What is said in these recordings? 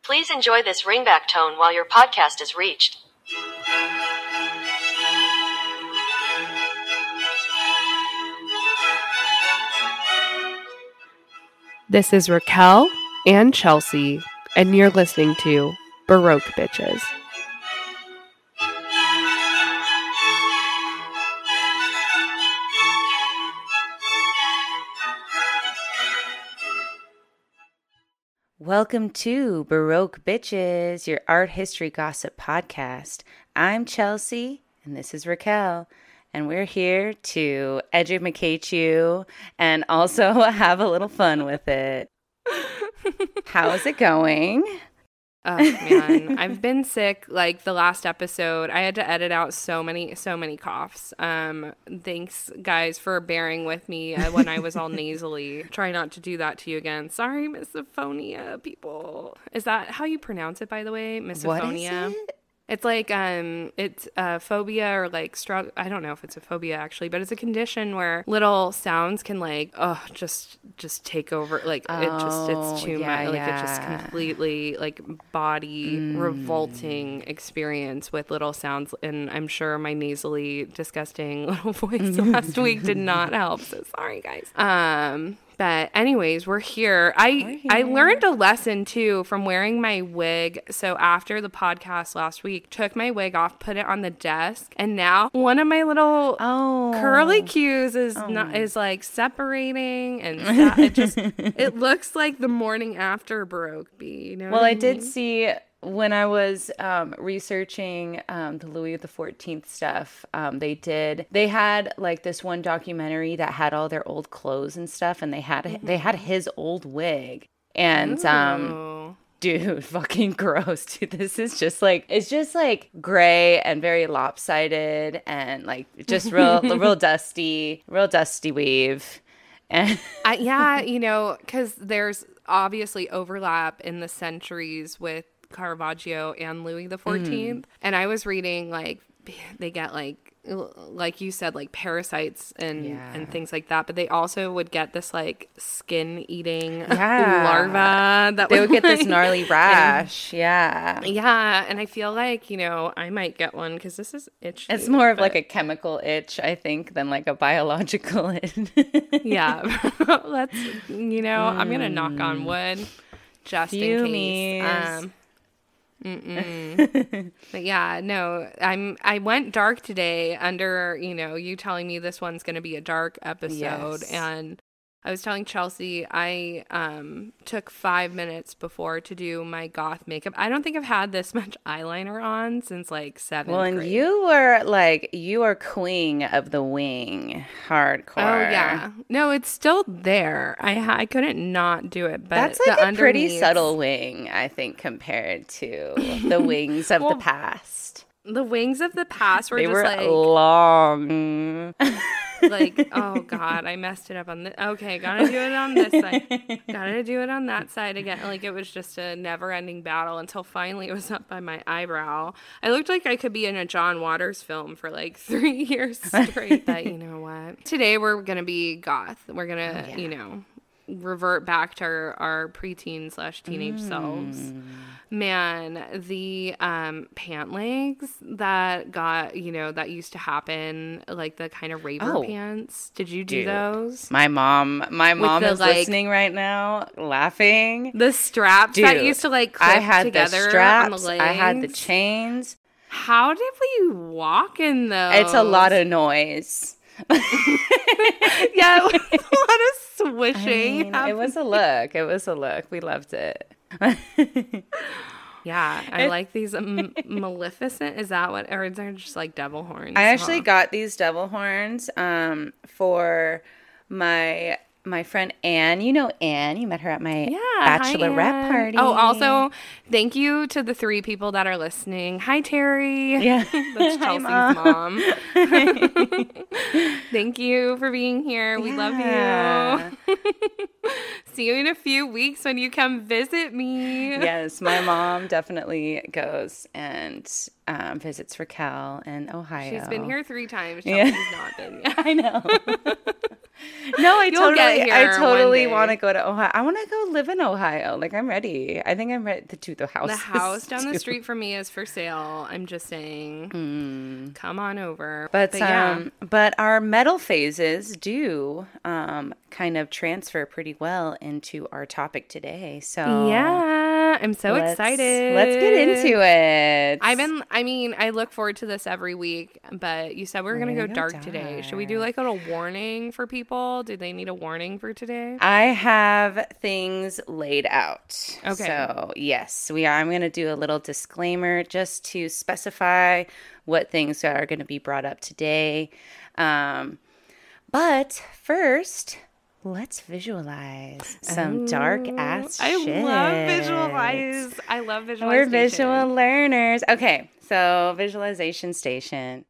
Please enjoy this ringback tone while your podcast is reached. This is Raquel and Chelsea, and you're listening to Baroque Bitches. Welcome to Baroque Bitches, your art history gossip podcast. I'm Chelsea, and this is Raquel, and we're here to educate you and also have a little fun with it. How's it going? Oh, man. I've been sick. Like the last episode, I had to edit out so many coughs. Thanks, guys, for bearing with me when I was all nasally. Try not to do that to you again. Sorry, misophonia, people. Is that how you pronounce it, by the way? Misophonia? What is it? It's like it's a phobia or like I don't know if it's a phobia actually, but it's a condition where little sounds can like just take over. Like it's too much. Like it just completely like body revolting experience with little sounds. And I'm sure my nasally disgusting little voice last week did not help. So sorry, guys. But anyways, we're here. I learned a lesson too from wearing my wig. So after the podcast last week, took my wig off, put it on the desk, and now one of my little curly cues is like separating, and it looks like the morning after Baroque bee. You know? Well, I did see. When I was researching the Louis XIV stuff, they had like this one documentary that had all their old clothes and stuff, and they had his old wig, and dude, fucking gross, dude. This is just like gray and very lopsided and like just real dusty weave. And yeah, because there's obviously overlap in the centuries with Caravaggio and Louis XIV. And I was reading like they get like you said, like parasites and things like that, but they also would get this like skin eating larva that they would get this gnarly rash. And I feel like I might get one because this is itchy. It's more of like a chemical itch, I think, than like a biological itch. Let's I'm gonna knock on wood just in case. But yeah, no, I went dark today under, you telling me this one's going to be a dark episode. Yes. And I was telling Chelsea, I took 5 minutes before to do my goth makeup. I don't think I've had this much eyeliner on since like 7th grade. And you are queen of the wing, hardcore. Oh yeah, no, it's still there. I couldn't not do it, but that's like a pretty subtle wing, I think, compared to the wings of the past. The wings of the past were long. Like, oh God, I messed it up on this. Okay, gotta do it on this side. Gotta do it on that side again. Like, it was just a never-ending battle until finally it was up by my eyebrow. I looked like I could be in a John Waters film for like 3 years straight. But you know what? Today we're gonna be goth. We're gonna, revert back to our preteen/teenage selves. Man, the pant legs that got, that used to happen, like the kind of raver pants. Did you do those? My mom is listening right now, laughing. The straps that used to like clip together the straps, on the legs. I had the chains. How did we walk in those? It's a lot of noise. Yeah, it was a lot of swishing. It was a look. We loved it. Yeah, I like these Maleficent. Is that what, or is there just like devil horns? I actually got these devil horns for my friend Anne. You know Anne. You met her at my bachelorette party. Oh, also, thank you to the 3 people that are listening. Hi, Terry. Yeah. That's Chelsea's mom. Thank you for being here. We love you. See you in a few weeks when you come visit me. Yes, my mom definitely goes and visits Raquel in Ohio. She's been here 3 times. Chelsea's not been yet. I know. No, I totally want to go to Ohio. I want to go live in Ohio. Like, I'm ready. I think I'm ready to the house. The house down the street from me is for sale. I'm just saying, come on over. But our metal phases do kind of transfer pretty well into our topic today. So yeah, I'm so excited. Let's get into it. I look forward to this every week, but you said we're going to go dark today. Should we do like a little warning for people? Do they need a warning for today? I have things laid out. Okay. So, yes, I'm going to do a little disclaimer just to specify what things are going to be brought up today. But first, let's visualize some dark ass shit. I love visualization. We're visual learners. Okay, so visualization station.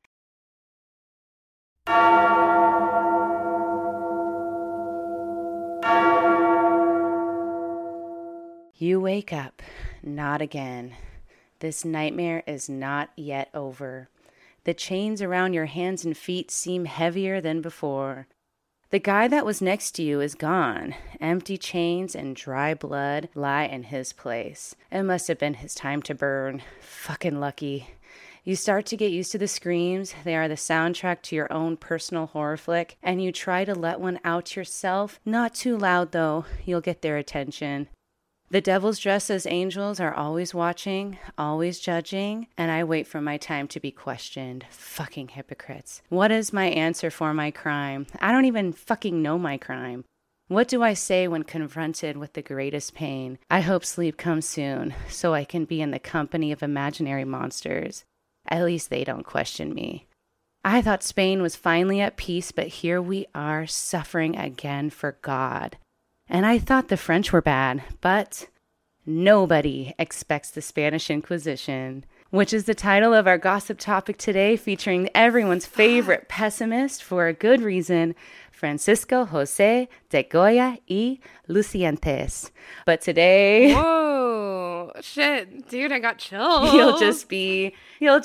You wake up. Not again. This nightmare is not yet over. The chains around your hands and feet seem heavier than before. The guy that was next to you is gone. Empty chains and dry blood lie in his place. It must have been his time to burn. Fucking lucky. You start to get used to the screams. They are the soundtrack to your own personal horror flick, and you try to let one out yourself. Not too loud, though. You'll get their attention. The devils dressed as angels are always watching, always judging, and I wait for my time to be questioned. Fucking hypocrites. What is my answer for my crime? I don't even fucking know my crime. What do I say when confronted with the greatest pain? I hope sleep comes soon, so I can be in the company of imaginary monsters. At least they don't question me. I thought Spain was finally at peace, but here we are, suffering again for God. And I thought the French were bad, but nobody expects the Spanish Inquisition, which is the title of our gossip topic today, featuring everyone's favorite pessimist for a good reason, Francisco José de Goya y Lucientes. But today... Whoa, shit, dude, I got chills. He'll just be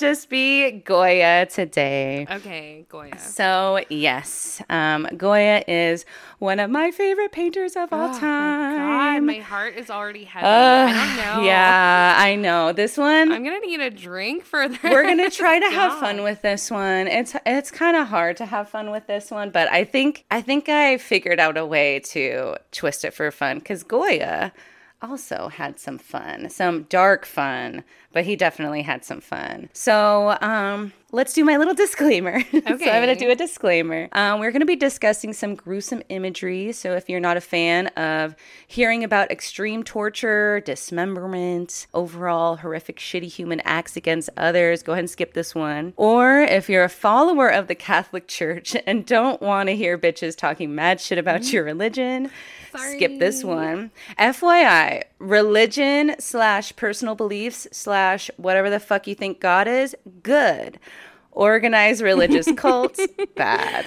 Goya today. Okay, Goya. So, yes, Goya is one of my favorite painters of all time. My God, my heart is already heavy. I don't know. Yeah, I know. This one... I'm going to need a drink for this. We're going to try to have fun with this one. It's kind of hard to have fun with this one, but I think I figured out a way to twist it for fun, because Goya also had some fun, some dark fun, but he definitely had some fun. So let's do my little disclaimer. Okay. So I'm going to do a disclaimer. We're going to be discussing some gruesome imagery. So if you're not a fan of hearing about extreme torture, dismemberment, overall horrific, shitty human acts against others, go ahead and skip this one. Or if you're a follower of the Catholic Church and don't want to hear bitches talking mad shit about your religion, skip this one. FYI, religion / personal beliefs / whatever the fuck you think God is, good. Organized religious cults, bad.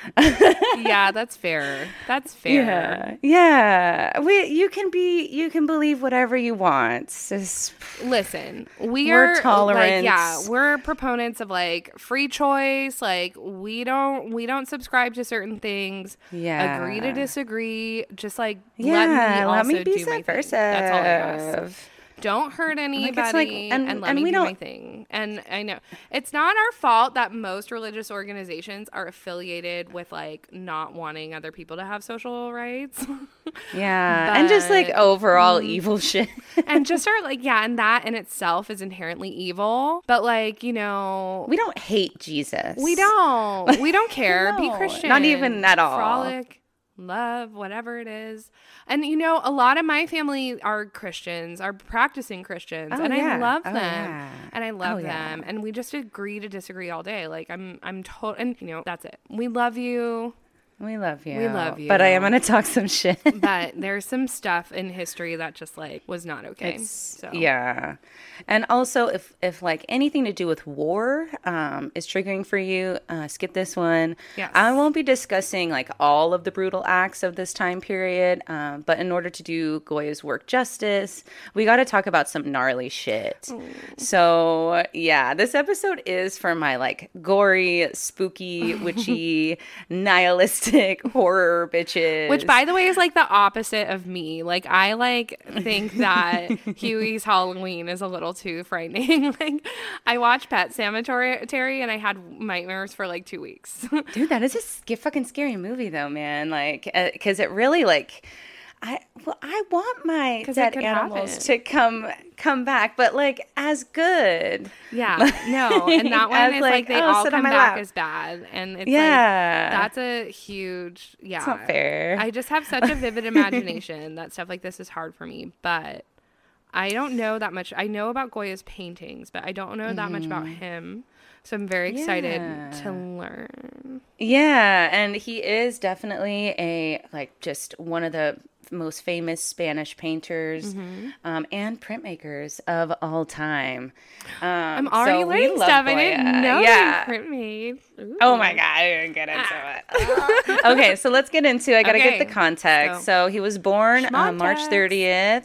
Yeah, that's fair. That's fair. Yeah. You can believe whatever you want. Listen, we're tolerant. We're proponents of like free choice. Like we don't subscribe to certain things. Yeah. Agree to disagree. Just like let me be do my thing. That's all I ask. Don't hurt anybody and let me do my thing. And I know it's not our fault that most religious organizations are affiliated with like not wanting other people to have social rights. Yeah. And just like overall evil shit. And just are like, and that in itself is inherently evil. But like, we don't hate Jesus. We don't care. No, be Christian. Not even at all. Frolic. Love, whatever it is. And a lot of my family are Christians, are practicing Christians, and I love them. And I love them. And we just agree to disagree all day. Like and that's it. We love you. We love you. We love you. But I am going to talk some shit. But there's some stuff in history that just like was not okay. So. Yeah. And also if like anything to do with war is triggering for you, skip this one. Yes. I won't be discussing like all of the brutal acts of this time period. But in order to do Goya's work justice, we got to talk about some gnarly shit. So yeah, this episode is for my like gory, spooky, witchy, nihilistic horror bitches. Which, by the way, is like the opposite of me. Like, I like think that Huey's Halloween is a little too frightening. Like, I watched Pet Sematary and I had nightmares for like 2 weeks. Dude, that is a fucking scary movie, though, man. Like, because it really like. I want my dead animals to come back, but like as good. Yeah, no, and that one is like they all come back as bad, and it's like that's a huge It's not fair. I just have such a vivid imagination that stuff like this is hard for me, but I don't know that much. I know about Goya's paintings, but I don't know that much about him. So I'm very excited to learn. Yeah, and he is definitely just one of the most famous Spanish painters and printmakers of all time. I'm already learning stuff. Goya. I didn't know you print made. Ooh. Oh my God, I didn't get into it. Okay, so let's get into it. I got to get the context. So he was born on March 30th.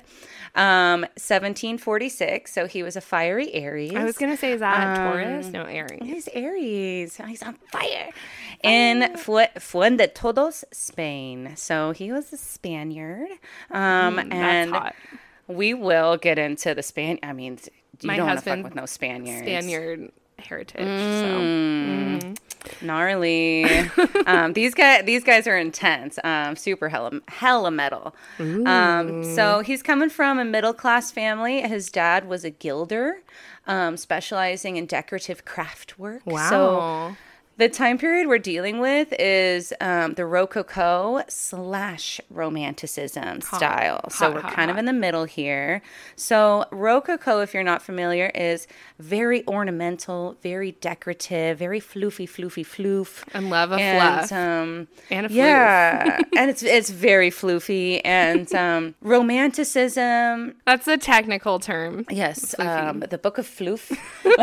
1746, so he was a fiery Aries. I was gonna say, is that Taurus? No, Aries. He's Aries. He's on fire. In Fuendetodos, Spain. So he was a Spaniard. And that's hot. We will get into the Spaniard. I mean, you My don't want to husband, fuck with no Spaniards. Spaniard heritage. Gnarly. These guys are intense. Super hella metal. So he's coming from a middle class family. His dad was a gilder, specializing in decorative craft work. Wow. So the time period we're dealing with is the Rococo / Romanticism style. So we're kind of in the middle here. So Rococo, if you're not familiar, is very ornamental, very decorative, very floofy. And love a fluff. And a floof. Yeah. And it's very floofy. And Romanticism. That's a technical term. Yes. The Book of Floof.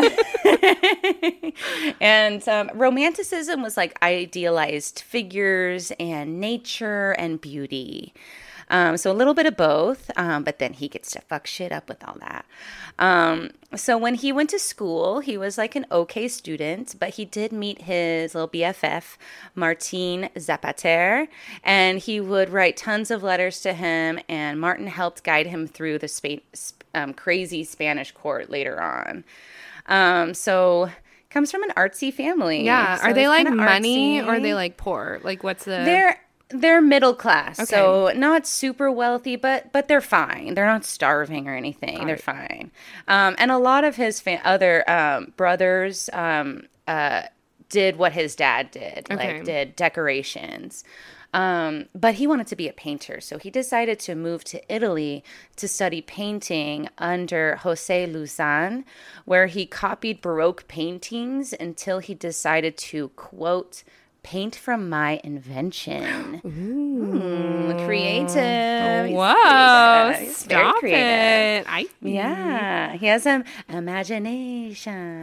And Romanticism was like idealized figures and nature and beauty. So a little bit of both, but then he gets to fuck shit up with all that. So when he went to school, he was like an okay student, but he did meet his little BFF, Martin Zapater, and he would write tons of letters to him, and Martin helped guide him through the crazy Spanish court later on. So comes from an artsy family. Yeah. So are they like money artsy. or are they like poor? Like what's the... They're middle class, Okay. so not super wealthy, but they're fine. They're not starving or anything. They're fine. And a lot of his other brothers did what his dad did, like did decorations. But he wanted to be a painter, so he decided to move to Italy to study painting under Jose Luzan, where he copied Baroque paintings until he decided to, quote, paint from my invention. Ooh, creative. Whoa, He's stop very creative. it. Yeah, he has some imagination.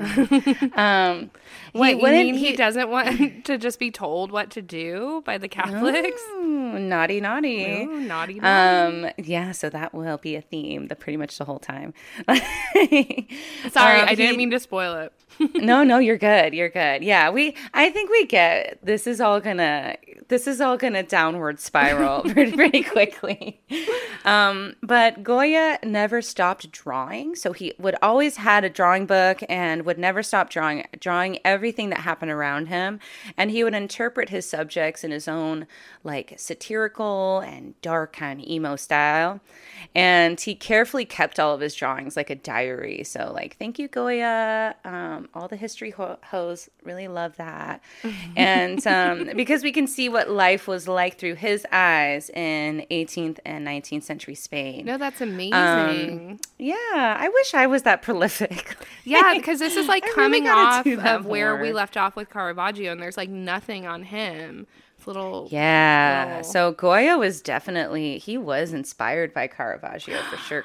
He doesn't want to just be told what to do by the Catholics? Ooh, naughty. Ooh, naughty. Yeah, so that will be a theme pretty much the whole time. Sorry, I didn't mean to spoil it. No, you're good. Yeah, I think we get this is all gonna downward spiral pretty quickly. But Goya never stopped drawing, so he would always had a drawing book and would never stop drawing everything that happened around him, and he would interpret his subjects in his own like satirical and dark kind of emo style. And he carefully kept all of his drawings like a diary. So like, thank you, Goya. All the history hoes really love that. And because we can see what life was like through his eyes in 18th and 19th century Spain. No, that's amazing. Yeah, I wish I was that prolific. Yeah, because this is like coming off of where we left off with Caravaggio, and there's like nothing on him little. Yeah. So Goya was definitely, he was inspired by Caravaggio for sure.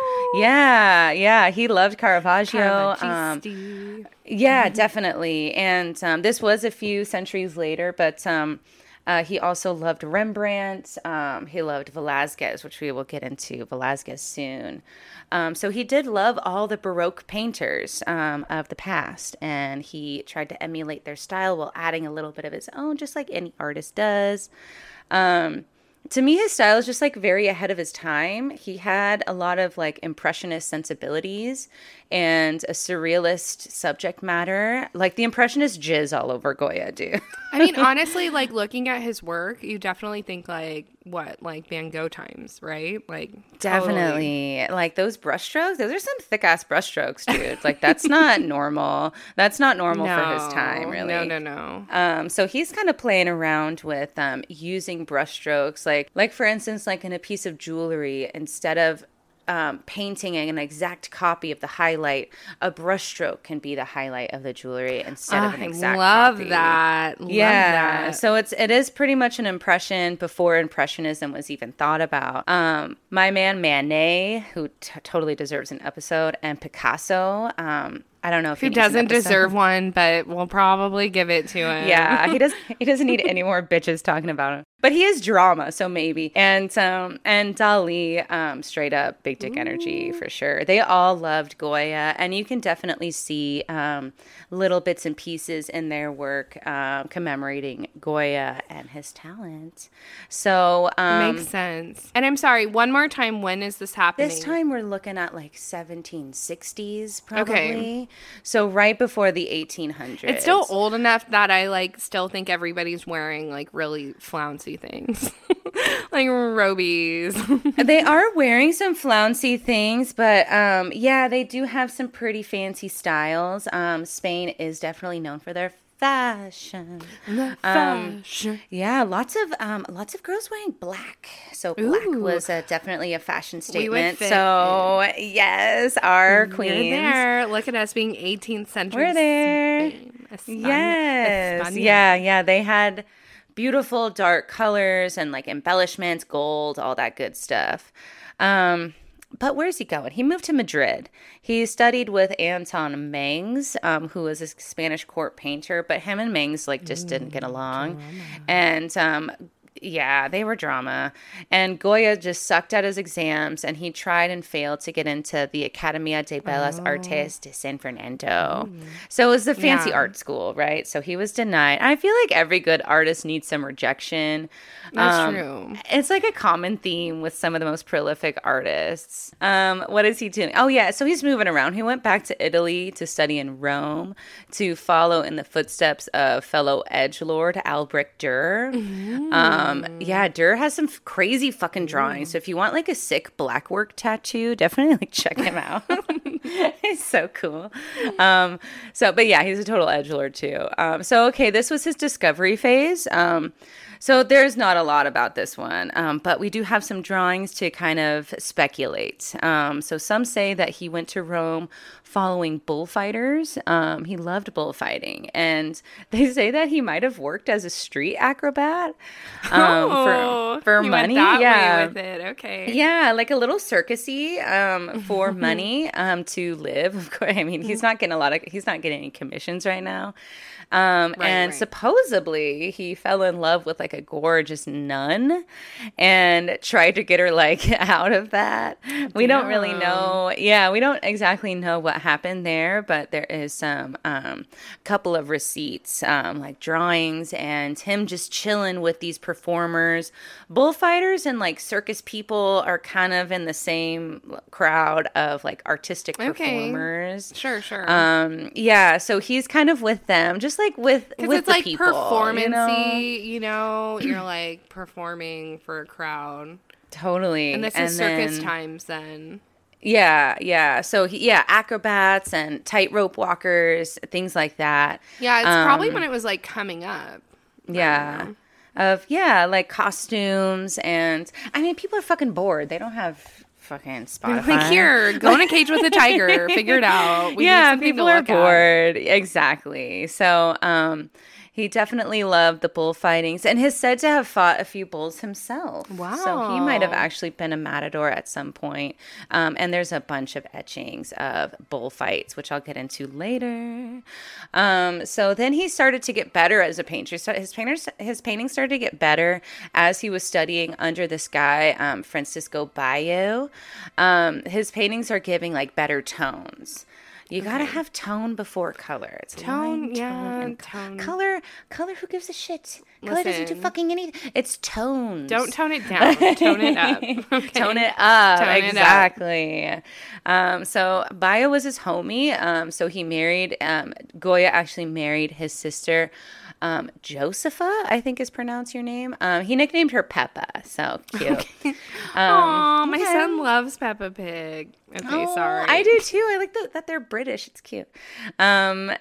Yeah. He loved Caravaggio. Yeah, definitely. And this was a few centuries later, but he also loved Rembrandt. He loved Velázquez, which we will get into Velázquez soon. So he did love all the Baroque painters of the past, and he tried to emulate their style while adding a little bit of his own, just like any artist does. To me, his style is just like very ahead of his time. He had a lot of like impressionist sensibilities and a surrealist subject matter. Like the impressionists jizz all over Goya, dude. I mean, honestly, like looking at his work, you definitely think like Van Gogh times, right? Like definitely totally. Like those brushstrokes. Those are some thick ass brushstrokes, dude. Like that's not normal. That's not normal for his time, really. No. So he's kind of playing around with using brushstrokes, like for instance, like in a piece of jewelry, instead of painting an exact copy of the highlight, a brushstroke can be the highlight of the jewelry instead of an exact copy. Love that. So it is pretty much an impression before Impressionism was even thought about. My man Manet, who totally deserves an episode, and Picasso. I don't know if he doesn't deserve one, but we'll probably give it to him. Yeah, he doesn't need any more bitches talking about him. But he is drama, so maybe. And Dali, straight up big dick energy for sure. They all loved Goya, and you can definitely see little bits and pieces in their work commemorating Goya and his talent. So makes sense. And I'm sorry, one more time, when is this happening? This time we're looking at like 1760s, probably. Okay. So right before the 1800s. It's still old enough that I like still think everybody's wearing like really flouncy things. Like robies. They are wearing some flouncy things, but yeah, they do have some pretty fancy styles. Spain is definitely known for their fashion. Yeah, lots of girls wearing black. So black was definitely a fashion statement. So yes, our queens. We're there. Look at us being 18th century. We're there. Spain. Yes. Yeah. They had beautiful dark colors and like embellishments, gold, all that good stuff. But where's he going? He moved to Madrid. He studied with Anton Mengs, who was a Spanish court painter, but him and Mengs like just didn't get along. Drama. And yeah, they were drama. And Goya just sucked at his exams, and he tried and failed to get into the Academia de Bellas Artes de San Fernando. So it was the fancy art school, right? So he was denied. I feel like every good artist needs some rejection. That's true. It's like a common theme with some of the most prolific artists. What is he doing? Oh, yeah. So he's moving around. He went back to Italy to study in Rome to follow in the footsteps of fellow edgelord Albrecht Dürer. Yeah, Dürer has some crazy fucking drawings. So if you want like a sick blackwork tattoo, definitely like check him out. He's so cool. But yeah, he's a total edgelord too. Okay, this was his discovery phase. So there's not a lot about this one, but we do have some drawings to kind of speculate. So some say that he went to Rome following bullfighters. He loved bullfighting, and they say that he might have worked as a street acrobat for money. Way with it. Okay. Yeah, like a little circusy for money to live. Of course, I mean he's not getting any commissions right now. Supposedly he fell in love with like a gorgeous nun and tried to get her like out of that. We don't really know. Yeah, we don't exactly know what happened there, but there is some couple of receipts, like drawings, and him just chilling with these performers. Bullfighters and like circus people are kind of in the same crowd of like artistic performers. Sure. Yeah, so he's kind of with them, just like with it's the like people, performance-y, you're like performing for a crowd. Totally. And this is circus times then. Yeah. So acrobats and tightrope walkers, things like that. Yeah, it's probably when it was like coming up. Yeah. Like costumes, and I mean people are fucking bored. They don't have fucking Spotify. Like, here, go in a cage with a tiger. Figure it out. People are bored. Exactly. So He definitely loved the bullfightings and is said to have fought a few bulls himself. Wow. So he might have actually been a matador at some point. And there's a bunch of etchings of bullfights, which I'll get into later. So then he started to get better as a painter. So his paintings started to get better as he was studying under this guy, Francisco Bayo. His paintings are giving like better tones. You gotta have tone before color. It's Tone, line, tone. Color, who gives a shit? Color doesn't do fucking anything. It's tones. Don't tone it down. Tone it up. Okay. Tone it up. Tone Exactly. So Bayo was his homie. So he married, Goya actually married his sister, Josepha, I think is pronounced your name. He nicknamed her Peppa. So cute. Aw, my son loves Peppa Pig. Okay, sorry. I do too. I like that they're British. It's cute. And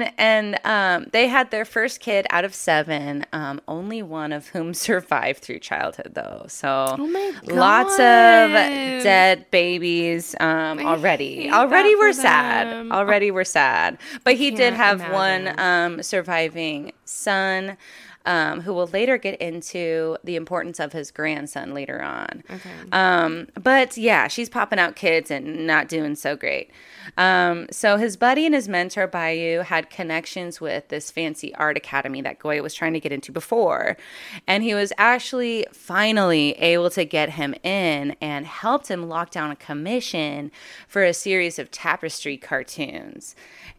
they had their first kid out of 7. Only one of whom survived through childhood, though. So lots of dead babies already. Already we're sad. Already we're sad. But he did have one surviving son. Who will later get into the importance of his grandson later on. Okay. But yeah, she's popping out kids and not doing so great. So his buddy and his mentor, Bayo, had connections with this fancy art academy that Goya was trying to get into before. And he was actually finally able to get him in and helped him lock down a commission for a series of tapestry cartoons.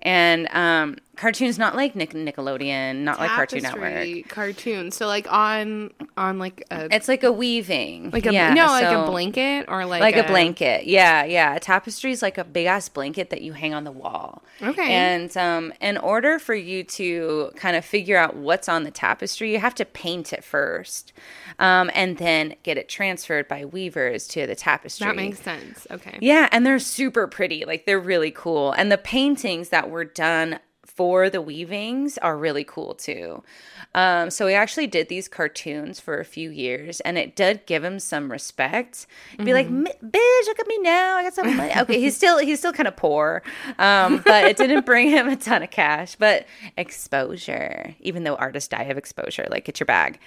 And cartoons not like Nickelodeon, not like Cartoon Network. Cartoon. So like on like a, it's like a weaving. Like a like a blanket or like a blanket. Yeah. A tapestry is like a big ass blanket that you hang on the wall. Okay. And in order for you to kind of figure out what's on the tapestry, you have to paint it first. And then get it transferred by weavers to the tapestry. That makes sense. Okay. Yeah, and they're super pretty. Like they're really cool. And the paintings that were done for the weavings are really cool too. So he actually did these cartoons for a few years, and it did give him some respect. Be like, bitch, look at me now. I got some money. Okay, he's still kind of poor, but it didn't bring him a ton of cash. But exposure, even though artists die of exposure, like get your bag.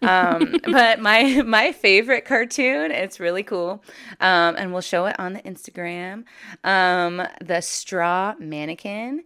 But my favorite cartoon, it's really cool, and we'll show it on the Instagram. The straw mannequin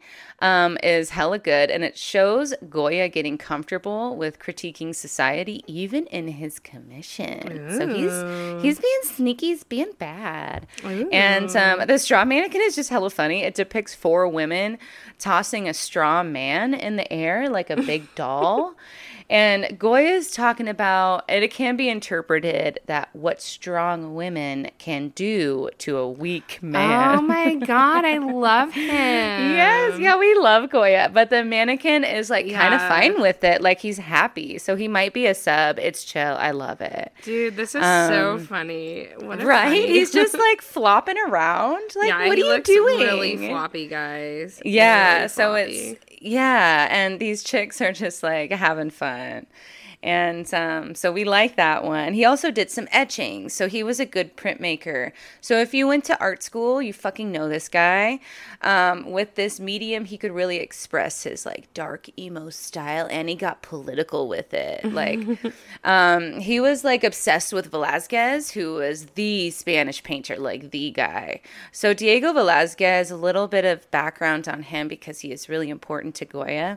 is hella good, and it shows Goya getting comfortable with critiquing society even in his commission. Ooh. So he's being sneaky, he's being bad. Ooh. And the straw mannequin is just hella funny. It depicts 4 women tossing a straw man in the air like a big doll. And Goya is talking about, and it can be interpreted that what strong women can do to a weak man. Oh my God, I love him. Yes, yeah, we love Goya. But the mannequin is like kind of fine with it. Like he's happy. So he might be a sub. It's chill. I love it. Dude, this is so funny. Right? Funny. He's just like flopping around. Like, yeah, what are you doing? Really floppy, guys. Yeah, really so it's... Yeah, and these chicks are just like having fun. And so we like that one. He also did some etching, so he was a good printmaker. So if you went to art school, you fucking know this guy. With this medium, he could really express his like dark emo style, and he got political with it. Like, he was like obsessed with Velázquez, who was the Spanish painter, like the guy. So Diego Velázquez, a little bit of background on him because he is really important to Goya,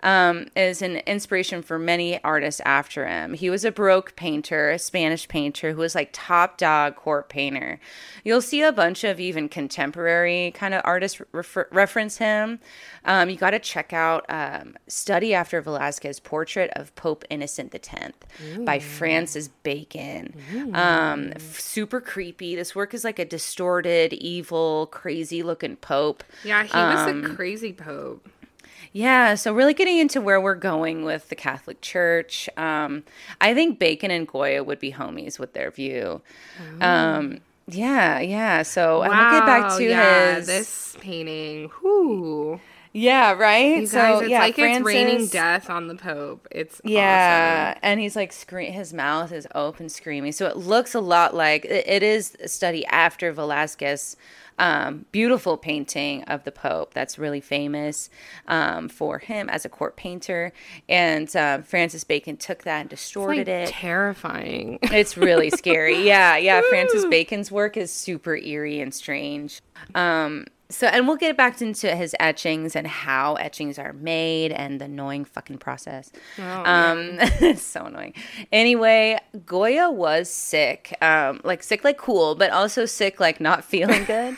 is an inspiration for many artists after him. He was a Baroque painter, a Spanish painter who was like top dog court painter. You'll see a bunch of even contemporary kind of artists reference him. You got to check out Study After Velázquez, Portrait of Pope Innocent X by Francis Bacon. Super creepy. This work is like a distorted, evil, crazy looking pope. Yeah, he was a crazy pope. Yeah, so really getting into where we're going with the Catholic Church. I think Bacon and Goya would be homies with their view. Yeah. So wow, we'll get back to his... this painting. Whoo. Yeah, right? You guys, it's like Francis, it's raining death on the Pope. It's awesome. And he's like his mouth is open screaming. So it looks a lot like it is a study after Velázquez. Beautiful painting of the Pope that's really famous for him as a court painter. And Francis Bacon took that and distorted it. Terrifying. It's really scary. Yeah. Francis Bacon's work is super eerie and strange. And we'll get back into his etchings and how etchings are made and the annoying fucking process. It's so annoying. Anyway, Goya was sick. Sick like cool, but also sick like not feeling good.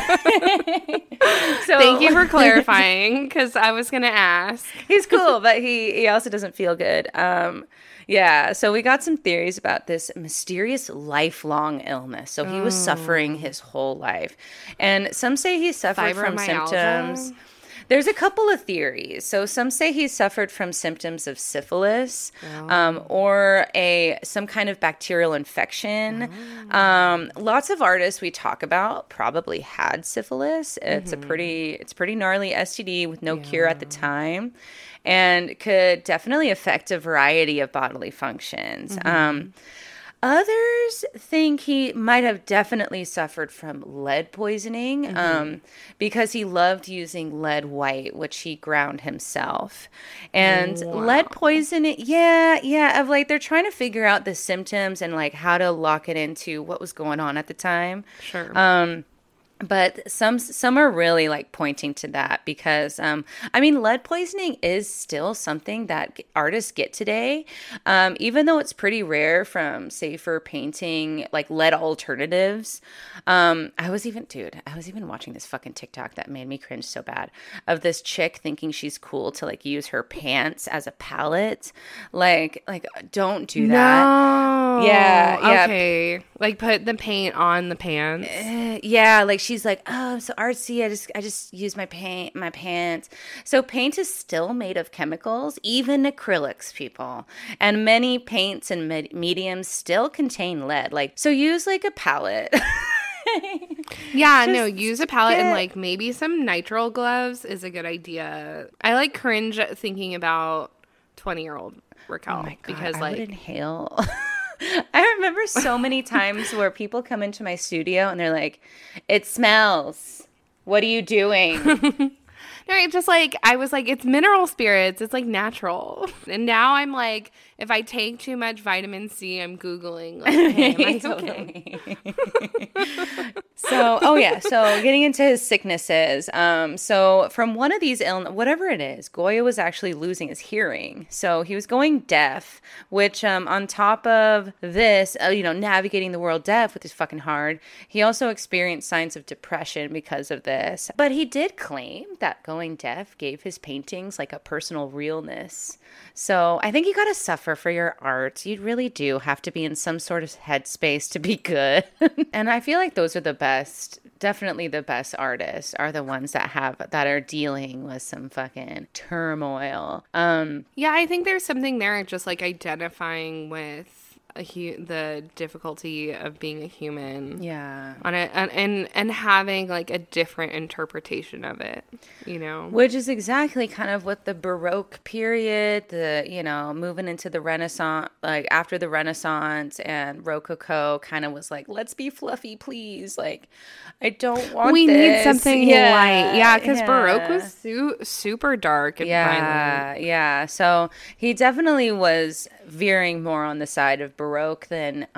So thank you for clarifying, because I was going to ask. He's cool, but he also doesn't feel good. Yeah, so we got some theories about this mysterious lifelong illness. So he was suffering his whole life. And some say he suffered from symptoms. There's a couple of theories. So some say he suffered from symptoms of syphilis or some kind of bacterial infection. Lots of artists we talk about probably had syphilis. It's a pretty gnarly STD with no cure at the time, and could definitely affect a variety of bodily functions. Others think he might have definitely suffered from lead poisoning because he loved using lead white, which he ground himself. And lead poisoning, of like they're trying to figure out the symptoms and like how to lock it into what was going on at the time. Sure. But some are really like pointing to that because, lead poisoning is still something that artists get today, even though it's pretty rare from safer painting, like lead alternatives. I was even watching this fucking TikTok that made me cringe so bad of this chick thinking she's cool to like use her pants as a palette. Like don't do that. No. Yeah. Okay. Like put the paint on the pants. Like she's like, oh, I'm so artsy. I just use my pants. So paint is still made of chemicals, even acrylics, people. And many paints and mediums still contain lead. So use like a palette. Use a palette and like maybe some nitrile gloves is a good idea. I like cringe thinking about 20-year-old Raquel because I would inhale. I remember so many times where people come into my studio and they're like, it smells. What are you doing? No, it's just like, I was like, it's mineral spirits. It's like natural. And now I'm like, if I take too much vitamin C, I'm Googling, like, hey, am I okay? So getting into his sicknesses. So from one of these whatever it is, Goya was actually losing his hearing. So he was going deaf, which on top of this, navigating the world deaf, which is fucking hard, he also experienced signs of depression because of this. But he did claim that going deaf gave his paintings like a personal realness. So I think you gotta suffer for your art. You really do have to be in some sort of headspace to be good. And I feel like those are the best, definitely the best artists are the ones that are dealing with some fucking turmoil. I think there's something there, just like identifying with the difficulty of being a human, on it, and having like a different interpretation of it, which is exactly kind of what the Baroque period, moving into the Renaissance, like after the Renaissance and Rococo, kind of was like, let's be fluffy, please. Like, I don't want. We this. need something light, because Baroque was super dark and violent. So he definitely was veering more on the side of Baroque than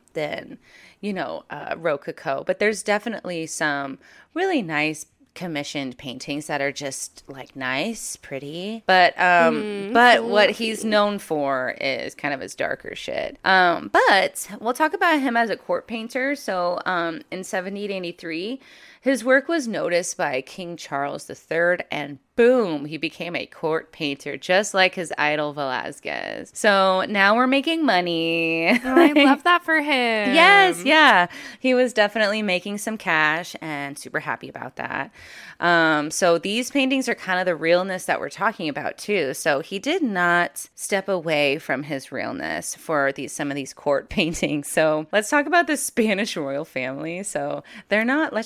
Rococo. But there's definitely some really nice commissioned paintings that are just like nice, pretty. But what he's known for is kind of his darker shit. But we'll talk about him as a court painter. So in 1783, his work was noticed by King Charles III, and boom, he became a court painter, just like his idol Velázquez. So now we're making money. Oh, I love that for him. Yes, yeah. He was definitely making some cash and super happy about that. So these paintings are kind of the realness that we're talking about too. So he did not step away from his realness for some of these court paintings. So let's talk about the Spanish royal family. So let's just say they're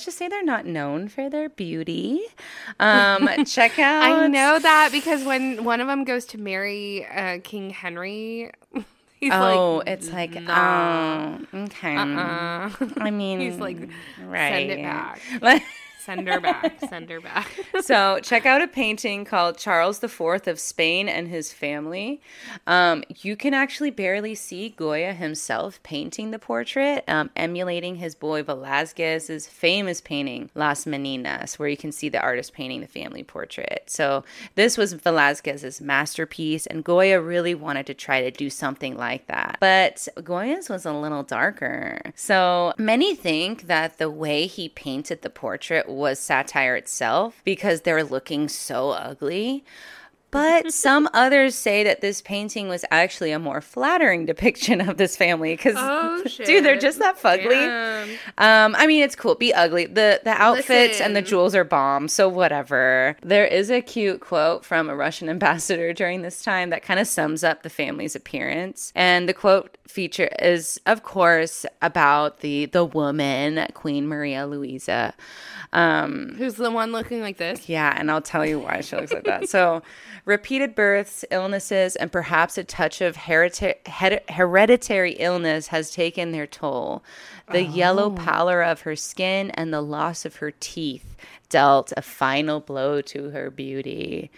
not known for their beauty. Check out. I know that because when one of them goes to marry King Henry, he's it's like, nah. Okay. I mean, he's like, right. send it back. Send her back. Send her back. So check out a painting called Charles IV of Spain and His Family. You can actually barely see Goya himself painting the portrait, emulating his boy Velázquez's famous painting, Las Meninas, where you can see the artist painting the family portrait. So this was Velázquez's masterpiece, and Goya really wanted to try to do something like that. But Goya's was a little darker. So many think that the way he painted the portrait was satire itself because they're looking so ugly. But some others say that this painting was actually a more flattering depiction of this family because, dude, they're just that fugly. I mean, it's cool. Be ugly. The outfits and the jewels are bomb, so whatever. There is a cute quote from a Russian ambassador during this time that kind of sums up the family's appearance. And the quote feature is, of course, about the woman, Queen Maria Luisa. Who's the one looking like this? Yeah, and I'll tell you why she looks like that. So, repeated births, illnesses, and perhaps a touch of hereditary illness has taken their toll. The yellow pallor of her skin and the loss of her teeth dealt a final blow to her beauty.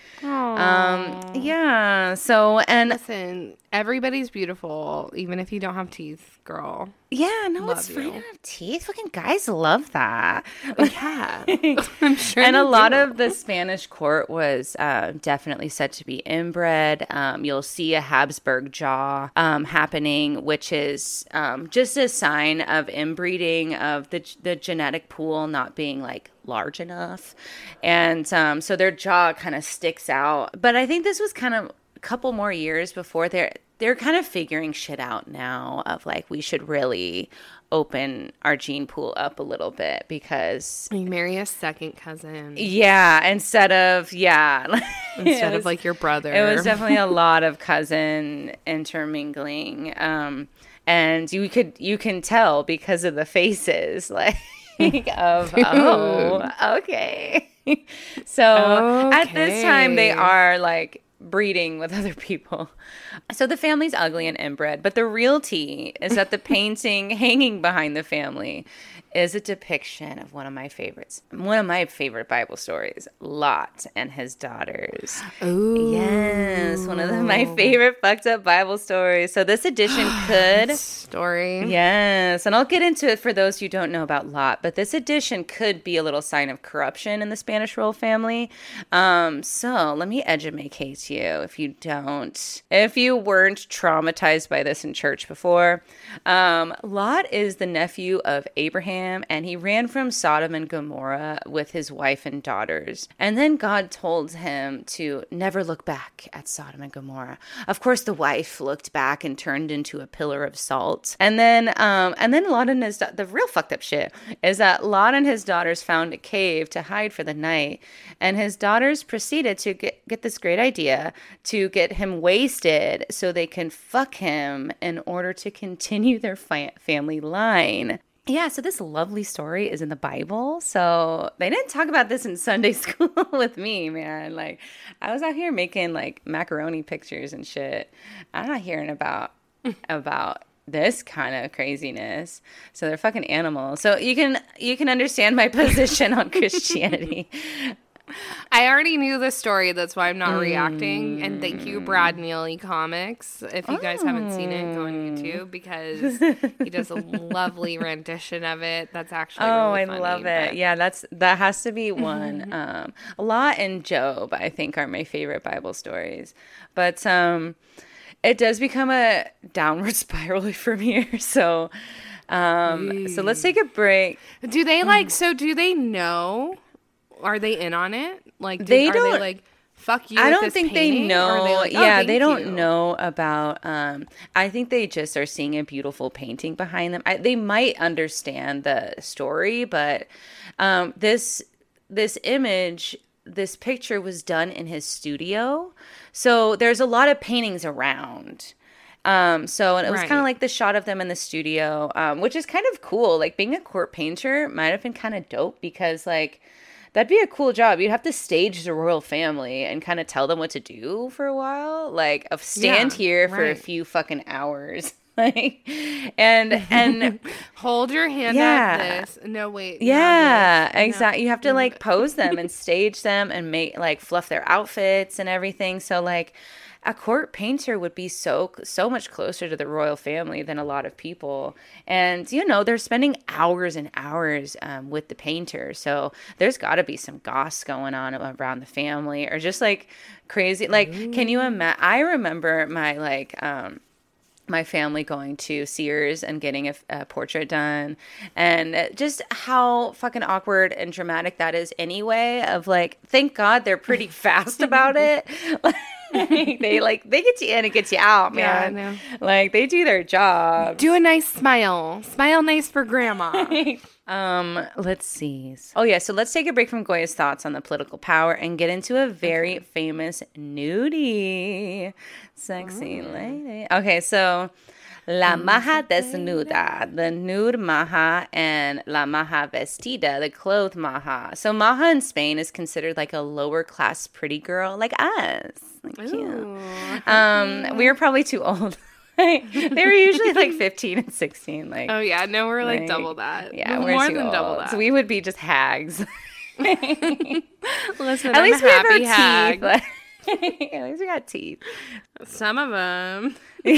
Yeah. So, and listen, everybody's beautiful, even if you don't have teeth, girl. Yeah, no, it's fine to have teeth. Fucking guys love that. Yeah, I'm sure. And a lot of the Spanish court was definitely said to be inbred. You'll see a Habsburg jaw happening, which is just a sign of inbreeding of the genetic pool not being like large enough. And so their jaw kind of sticks out. But I think this was kind of a couple more years before they're kind of figuring shit out now of like, we should really open our gene pool up a little bit because you marry a second cousin. Yeah. Instead of like your brother. It was definitely a lot of cousin intermingling. And you can tell because of the faces like of, okay. So at this time they are like breeding with other people. So the family's ugly and inbred, but the real tea is that the painting hanging behind the family is a depiction of one of my favorite Bible stories, Lot and his daughters. Ooh. Yes, one of my favorite fucked up Bible stories. So this edition could... story. Yes, and I'll get into it for those who don't know about Lot, but this edition could be a little sign of corruption in the Spanish royal family. So let me educate you if you weren't traumatized by this in church before. Lot is the nephew of Abraham, and he ran from Sodom and Gomorrah with his wife and daughters. And then God told him to never look back at Sodom and Gomorrah. Of course, the wife looked back and turned into a pillar of salt. And then Lot and the real fucked up shit is that Lot and his daughters found a cave to hide for the night. And his daughters proceeded to get this great idea to get him wasted so they can fuck him in order to continue their family line. Yeah, so this lovely story is in the Bible. So they didn't talk about this in Sunday school with me, man. Like, I was out here making like macaroni pictures and shit. I'm not hearing about this kind of craziness. So they're fucking animals. So you can understand my position on Christianity. I already knew this story. That's why I'm not reacting. And thank you, Brad Neely Comics. If you guys haven't seen it, go on YouTube because he does a lovely rendition of it. That's actually really funny, I love it. Yeah, that has to be one. Lot and Job, I think, are my favorite Bible stories. But it does become a downward spiral from here. So let's take a break. Do they do they know? Are they in on it? Like, they don't like fuck you? I don't this think painting? they know. They like, they don't know about. I think they just are seeing a beautiful painting behind them. They might understand the story, but this image, this picture was done in his studio. So there's a lot of paintings around. So and it was Right. kind of like the shot of them in the studio, which is kind of cool. Like being a court painter might have been kind of dope because like that'd be a cool job. You'd have to stage the royal family and kind of tell them what to do for a while. Like of stand Yeah, here for a right. few fucking hours. Like and Hold your hand Yeah. at this. No, wait. yeah, not this. exactly. You have to like pose them and stage them and make like fluff their outfits and everything. So like a court painter would be so much closer to the royal family than a lot of people. And you know, they're spending hours and hours with the painter. So there's got to be some goss going on around the family or just like crazy. Like, can you imagine? I remember my family going to Sears and getting a portrait done, and just how fucking awkward and dramatic that is anyway, of like, thank God they're pretty fast about it. Like, they get you in and get you out, Yeah, man. I know. Like they do their job. Do a nice smile. Smile nice for grandma. Let's see. Oh yeah, so let's take a break from Goya's thoughts on the political power and get into a very famous nudie. Sexy lady. Okay, so La Maja Desnuda, the nude Maja, and La Maja Vestida, the clothed Maja. So Maja in Spain is considered like a lower class pretty girl like us. Like you. Ooh. We were probably too old. They were usually like 15 and 16. Like, Oh yeah, no, we're like double that. yeah, We're we're more too than old. double that. So we would be just hags. Listen, At I'm least a we have our happy hag. teeth. At least we got teeth. Some of them.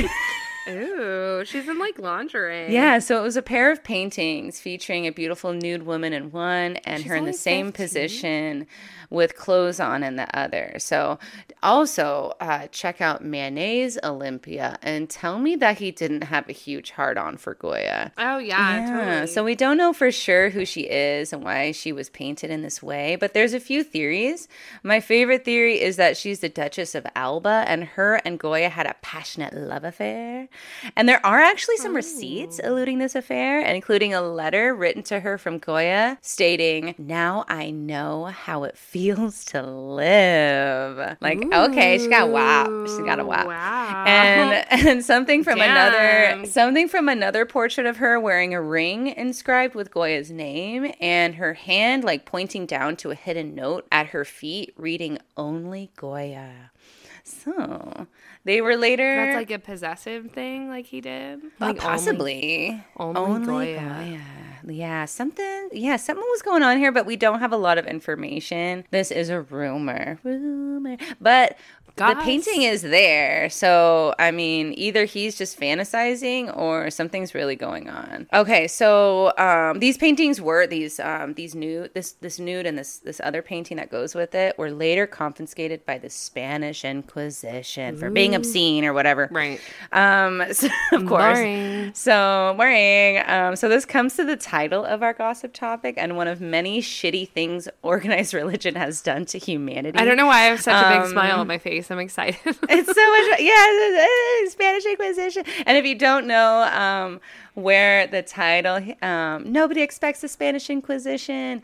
Ooh, she's in like lingerie. Yeah, so it was a pair of paintings featuring a beautiful nude woman in one and She's her in the only same 15? position with clothes on in the other. So also check out Manet's Olympia and tell me that he didn't have a huge heart on for Goya. Oh yeah, totally. So we don't know for sure who she is and why she was painted in this way, but there's a few theories. My favorite theory is that she's the Duchess of Alba and her and Goya had a passionate love affair. And there are actually some receipts alluding this affair, including a letter written to her from Goya stating, "Now I know how it feels to live." Like, okay, she got WAP. She got a WAP. Wow. And something from Damn. another portrait of her wearing a ring inscribed with Goya's name and her hand like pointing down to a hidden note at her feet reading "Only Goya." So they were later. That's like a possessive thing, like he did. Like possibly only Goya. Yeah, something was going on here, but we don't have a lot of information. This is a rumor, but the Goss. painting is there. So I mean, either he's just fantasizing or something's really going on. Okay, so these paintings were this nude and this other painting that goes with it were later confiscated by the Spanish Inquisition for being obscene or whatever. Right. So, of course. Boring. So boring. So this comes to the title of our gossip topic and one of many shitty things organized religion has done to humanity. I don't know why I have such a big smile on my face. I'm excited. It's so much, yeah, Spanish Inquisition. And if you don't know where the title, nobody expects the Spanish Inquisition.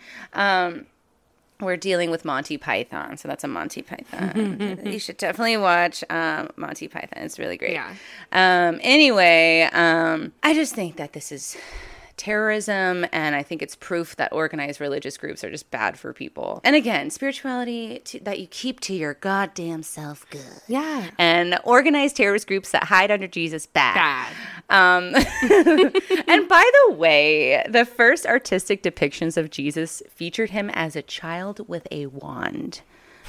We're dealing with Monty Python, so that's a Monty Python. You should definitely watch Monty Python. It's really great. Yeah. Anyway, I just think that this is terrorism, and I think it's proof that organized religious groups are just bad for people. And again, spirituality that you keep to your goddamn self good. Yeah. And organized terrorist groups that hide under Jesus, bad. Bad. And by the way, the first artistic depictions of Jesus featured him as a child with a wand.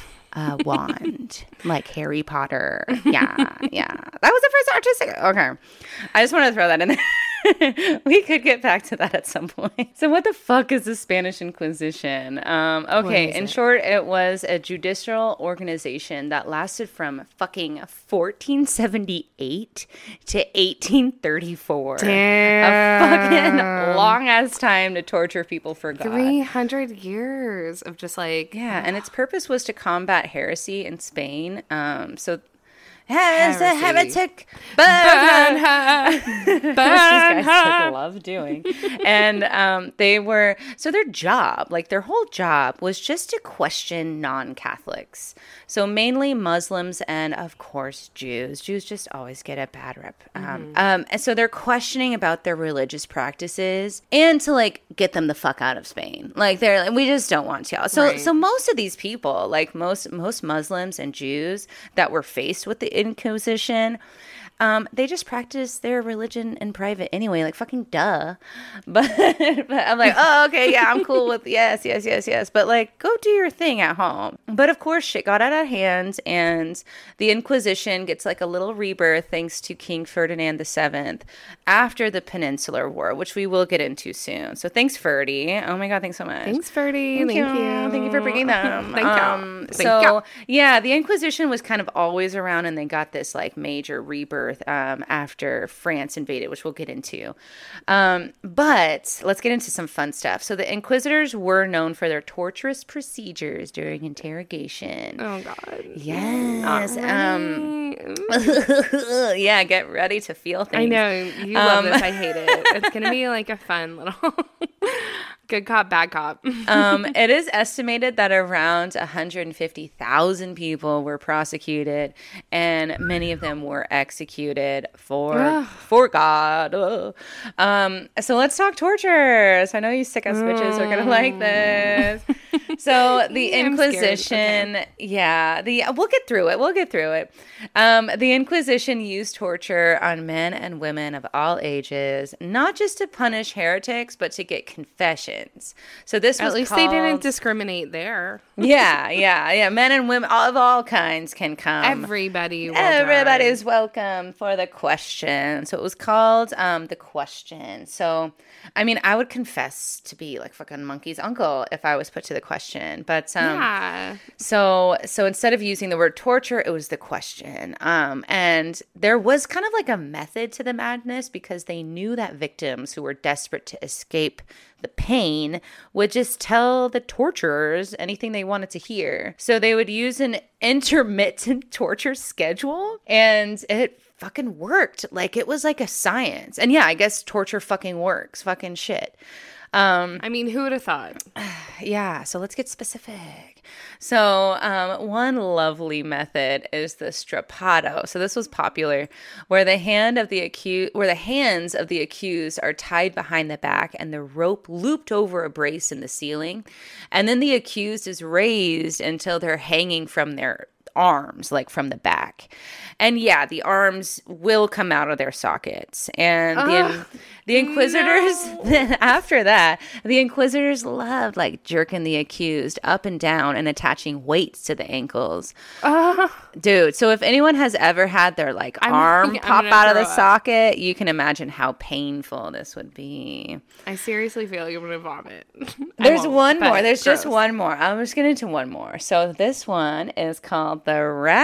Like Harry Potter. Yeah. That was the first artistic. Okay. I just want to throw that in there. We could get back to that at some point. So what the fuck is the Spanish Inquisition? Okay, in short, it was a judicial organization that lasted from fucking 1478 to 1834. Damn. A fucking long ass time to torture people for God. 300 years of just like Yeah, and its purpose was to combat heresy in Spain. So Has a heretic Burn burn her. These Burn guys her. love doing. And they were, so their job, like their whole job was just to question non-Catholics. So mainly Muslims and of course Jews. Jews just always get a bad rep. And so they're questioning about their religious practices and to like get them the fuck out of Spain. Like they're like, we just don't want you. So Right. so most of these people, like most Muslims and Jews that were faced with the Inquisition, they just practice their religion in private anyway, like fucking duh. But I'm like, oh, okay, yeah, I'm cool with yes. But like, go do your thing at home. But of course, shit got out of hand, and the Inquisition gets like a little rebirth thanks to King Ferdinand VII after the Peninsular War, which we will get into soon. So thanks, Ferdy. Oh my God, thanks so much. Thanks, Ferdy. Thank you. Thank you for bringing them. Thank you. Thank So you. yeah, the Inquisition was kind of always around, and they got this like major rebirth after France invaded, which we'll get into. But let's get into some fun stuff. So the Inquisitors were known for their torturous procedures during interrogation. Oh God. Yes. Right. Yeah, get ready to feel things. I know you love this. I hate it. It's gonna be like a fun little good cop, bad cop. It is estimated that around 150,000 people were prosecuted, and many of them were executed for God. So let's talk torture. So I know you sick ass bitches are gonna like this. So the I'm scared. Inquisition, we'll get through it. The Inquisition used torture on men and women of all ages, not just to punish heretics, but to get confessions. So this was At least they didn't discriminate there. Yeah. Men and women of all kinds can come. Everybody's welcome for the question. So it was called the question. So, I mean, I would confess to be like fucking Monkey's uncle if I was put to the question. But so instead of using the word torture, it was the question. And there was kind of like a method to the madness because they knew that victims who were desperate to escape the pain would just tell the torturers anything they wanted to hear. So they would use an intermittent torture schedule, and it fucking worked. Like it was like a science. And yeah, I guess torture fucking works. Fucking shit. I mean, who would have thought? Yeah, so let's get specific. So one lovely method is the strappado. So this was popular, where the hands of the accused are tied behind the back and the rope looped over a brace in the ceiling, and then the accused is raised until they're hanging from their arms, like from the back. And yeah, the arms will come out of their sockets. And the Inquisitors, then after that, the Inquisitors loved like jerking the accused up and down and attaching weights to the ankles. Dude, so if anyone has ever had their like arm pop out of the socket, you can imagine how painful this would be. I seriously feel like I'm going to vomit. There's one more. There's just one more. I'm just getting into one more. So this one is called the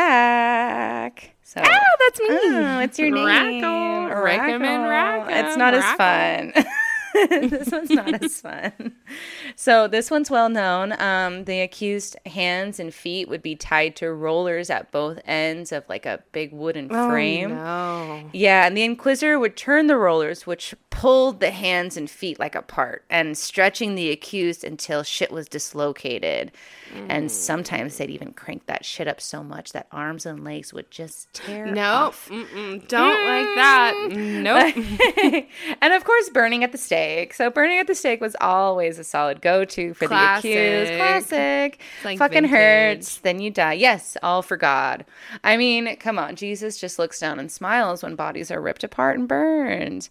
rack. So, that's me. Oh, it's your name. Recommend Rackham. It's not as fun. This one's not as fun. So this one's well known. The accused hands and feet would be tied to rollers at both ends of like a big wooden frame. Oh, no. Yeah, and the Inquisitor would turn the rollers, which pulled the hands and feet like apart and stretching the accused until shit was dislocated. And sometimes they'd even crank that shit up so much that arms and legs would just tear off. Don't like that. Nope. And of course, burning at the stake. So burning at the stake was always a solid go-to for the accused. Classic. Like fucking vintage. hurts, then you die. Yes, all for God. I mean, come on. Jesus just looks down and smiles when bodies are ripped apart and burned.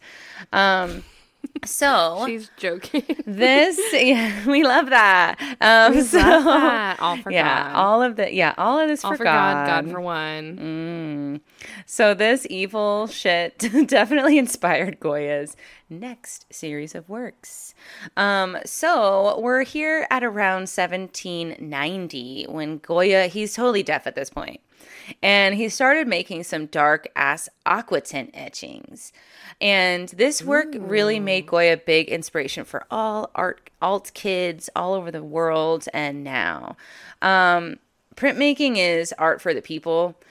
So She's joking. we love that. We love that. All for God. All of this All for for God. God for one. So this evil shit definitely inspired Goya's next series of works. So we're here at around 1790 when Goya, he's totally deaf at this point, and he started making some dark ass aquatint etchings. And this work really made Goya a big inspiration for all alt kids all over the world and now. Printmaking is art for the people.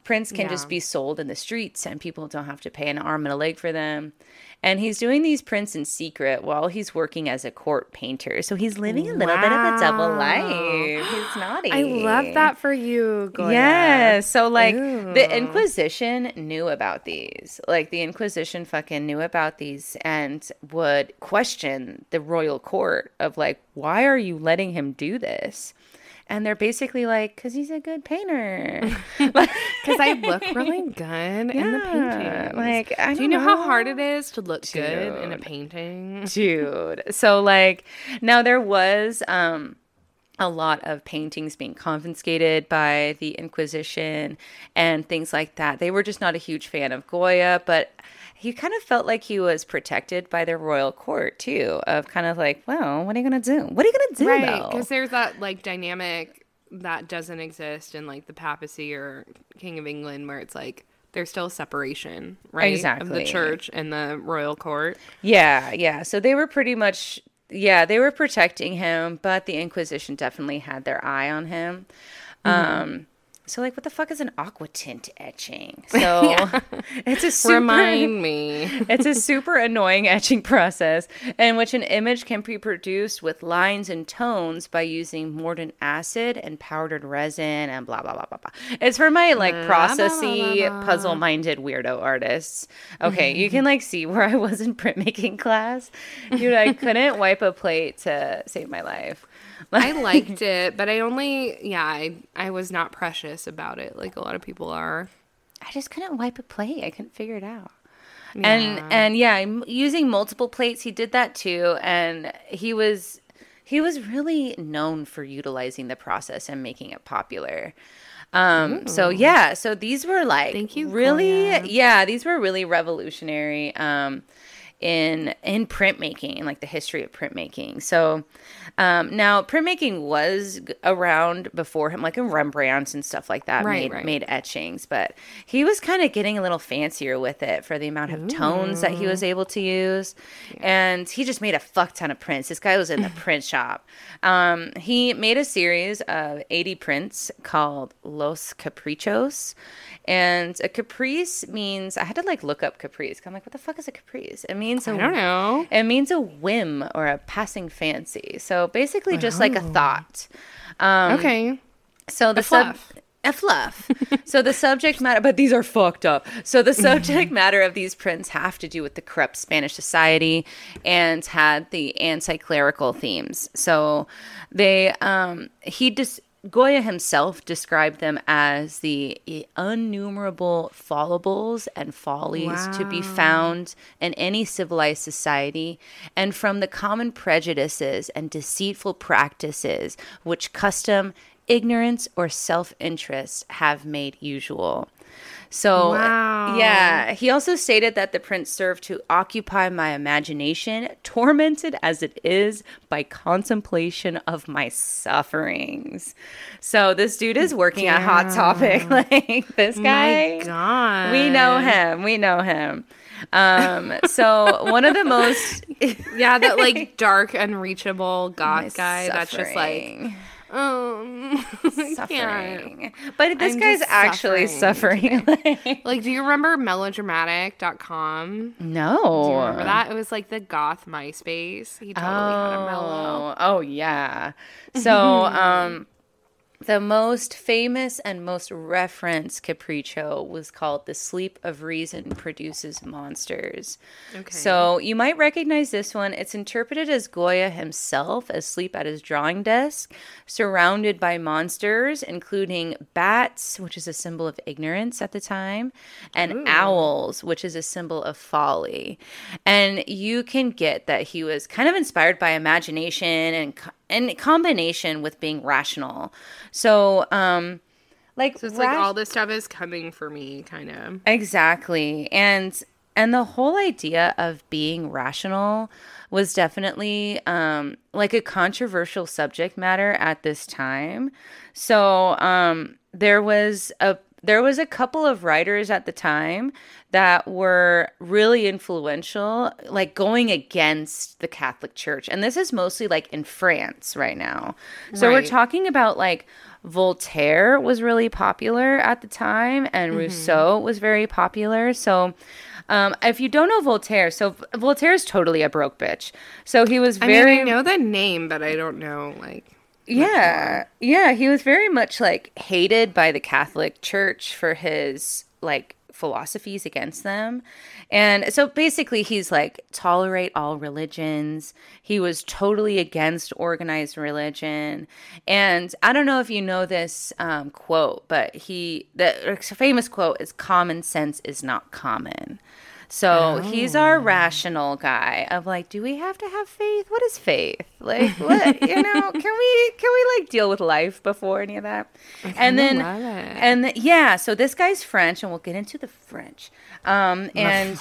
Prints can just be sold in the streets and people don't have to pay an arm and a leg for them. And he's doing these prints in secret while he's working as a court painter. So he's living a little bit of a double life. He's naughty. I love that for you, Goya. Yeah. So, like, the Inquisition knew about these. Like, the Inquisition fucking knew about these and would question the royal court of, like, why are you letting him do this? And they're basically like, because he's a good painter. Because I look really good in the painting. Like, do you know how hard it is to look good in a painting? Dude. So, like, now there was a lot of paintings being confiscated by the Inquisition and things like that. They were just not a huge fan of Goya, but he kind of felt like he was protected by the royal court, too, of kind of like, well, what are you going to do? What are you going to do, right, because there's that, like, dynamic that doesn't exist in, like, the papacy or King of England where it's, like, there's still separation, right? Exactly. Of the church and the royal court. Yeah. So they were pretty much, they were protecting him, but the Inquisition definitely had their eye on him. So, like, what the fuck is an aqua tint etching? So, it's a super... Remind me. It's a super annoying etching process in which an image can be produced with lines and tones by using mordant acid and powdered resin and blah, blah, blah, blah, blah. It's for my, like, processy, puzzle-minded weirdo artists. Okay, you can, like, see where I was in printmaking class. Dude, I couldn't wipe a plate to save my life. I liked it, but I was not precious about it like a lot of people are. I just couldn't wipe a plate. I couldn't figure it out. Yeah. And using multiple plates, he did that too. And he was really known for utilizing the process and making it popular. So these were like, thank you, really, Goya. These were really revolutionary in printmaking and like the history of printmaking. So now printmaking was around before him, like in Rembrandt and stuff like that made etchings, but he was kind of getting a little fancier with it for the amount of tones that he was able to use. And he just made a fuck ton of prints. This guy was in the print shop. He made a series of 80 prints called Los Caprichos. And a caprice means, I had to like look up caprice. I'm like, what the fuck is a caprice? It means I don't know. It means a whim or a passing fancy. So basically just like a thought. Okay. So the fluff. So the subject matter, but these are fucked up. So the subject matter of these prints have to do with the corrupt Spanish society and had the anti-clerical themes. So they, Goya himself described them as the innumerable fallables and follies to be found in any civilized society, and from the common prejudices and deceitful practices which custom, ignorance, or self-interest have made usual. So, he also stated that the prints serve to occupy my imagination, tormented as it is by contemplation of my sufferings. So this dude is working at Hot Topic. Like, this guy, my God. We know him. So one of the most... that like dark, unreachable goth guy that's just like... suffering. But this guy's actually suffering. Like, do you remember melodramatic.com? No. Do you remember that? It was like the goth MySpace. He totally had a mellow. Oh, yeah. So, the most famous and most referenced capriccio was called The Sleep of Reason Produces Monsters. Okay. So you might recognize this one. It's interpreted as Goya himself asleep at his drawing desk, surrounded by monsters, including bats, which is a symbol of ignorance at the time, and owls, which is a symbol of folly. And you can get that he was kind of inspired by imagination and in combination with being rational. So, so it's like all this stuff is coming for me, kind of. Exactly. And the whole idea of being rational was definitely like a controversial subject matter at this time. So there was there was a couple of writers at the time that were really influential, like going against the Catholic Church. And this is mostly like in France right now. So we're talking about like Voltaire was really popular at the time, and Rousseau was very popular. So if you don't know Voltaire, so Voltaire is totally a broke bitch. So he was very... I know the name, but I don't know, like... Yeah, he was very much like hated by the Catholic Church for his like philosophies against them. And so basically he's like, tolerate all religions. He was totally against organized religion. And I don't know if you know this quote, but the famous quote is, common sense is not common. So he's our rational guy of like, do we have to have faith? What is faith? Like, what, can we like deal with life before any of that? So this guy's French, and we'll get into the French. And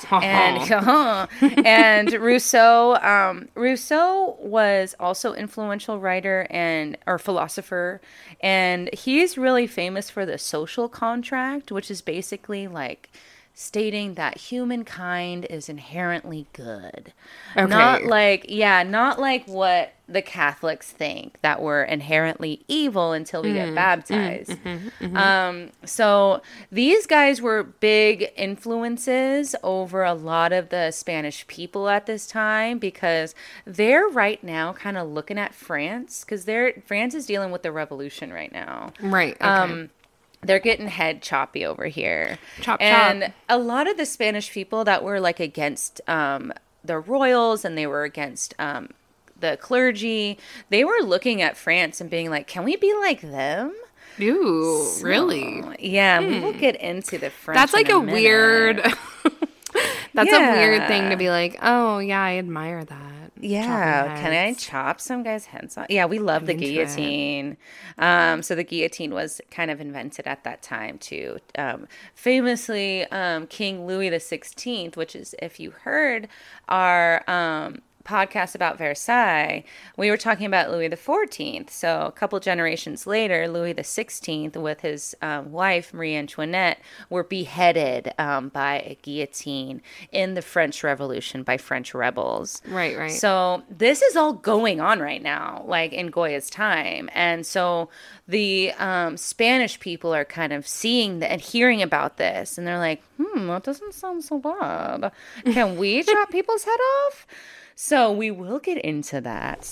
Rousseau was also influential writer or philosopher, and he's really famous for the social contract, which is basically like stating that humankind is inherently good. Okay. Not like what the Catholics think, that we're inherently evil until we get baptized. So these guys were big influences over a lot of the Spanish people at this time, because they're right now kind of looking at France, because France is dealing with the revolution right now. Right. Okay. They're getting head choppy over here. Chop. A lot of the Spanish people that were like against the royals, and they were against the clergy, they were looking at France and being like, can we be like them? Ooh, really? Yeah, we will get into the French. That's like a weird... That's a weird thing to be like, oh, yeah, I admire that. Yeah, can I chop some guy's heads off? Yeah, we love the guillotine. So the guillotine was kind of invented at that time too. Famously, King Louis XVI, which is, if you heard our podcast about Versailles, we were talking about Louis XIV. So a couple generations later, Louis XVI with his wife Marie Antoinette were beheaded by a guillotine in the French Revolution by French rebels. Right. So this is all going on right now, like in Goya's time. And so the Spanish people are kind of seeing and hearing about this, and they're like, that doesn't sound so bad. Can we chop people's head off? So we will get into that.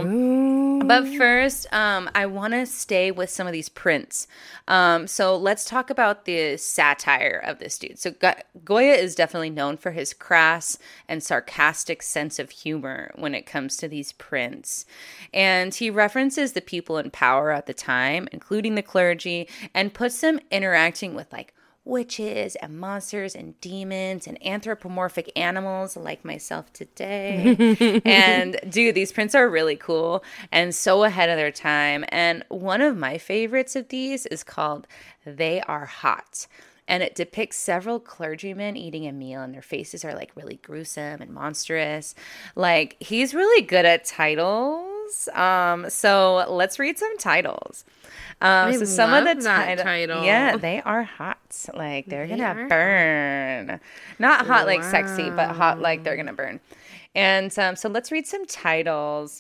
But first, I want to stay with some of these prints. So let's talk about the satire of this dude. So Goya is definitely known for his crass and sarcastic sense of humor when it comes to these prints. And he references the people in power at the time, including the clergy, and puts them interacting with like witches and monsters and demons and anthropomorphic animals like myself today. And dude, these prints are really cool and so ahead of their time. And one of my favorites of these is called They Are Hot. And it depicts several clergymen eating a meal, and their faces are like really gruesome and monstrous. Like, he's really good at titles. So let's read some titles. So some of the title. Yeah, they are hot. Like, they're gonna burn. Not hot like sexy, but hot like they're gonna burn. And so let's read some titles.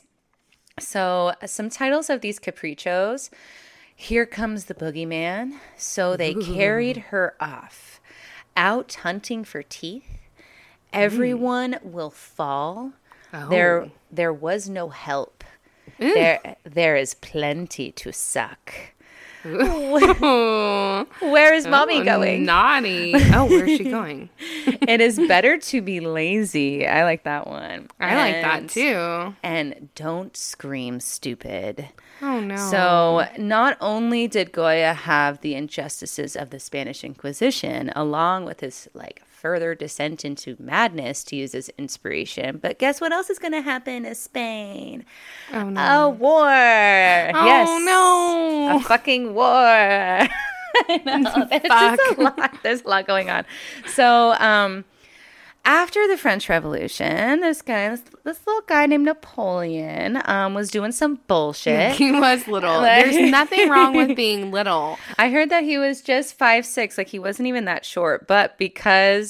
So some titles of these caprichos. Here comes the boogeyman. So they carried her off. Out hunting for teeth. Everyone will fall. Oh. There was no help. There is plenty to suck. Where is mommy going? Naughty. Oh, where's she going? It is better to be lazy. I like that one. I like that too. And don't scream stupid. Oh, no. So not only did Goya have the injustices of the Spanish Inquisition, along with his further descent into madness to use as inspiration, but guess what else is going to happen in Spain? Oh, no. A war. Oh, yes. No. A fucking war. I know. There's a lot going on. So, after the French Revolution, this little guy named Napoleon was doing some bullshit. He was little. There's nothing wrong with being little. I heard that he was just 5'6", like he wasn't even that short. But because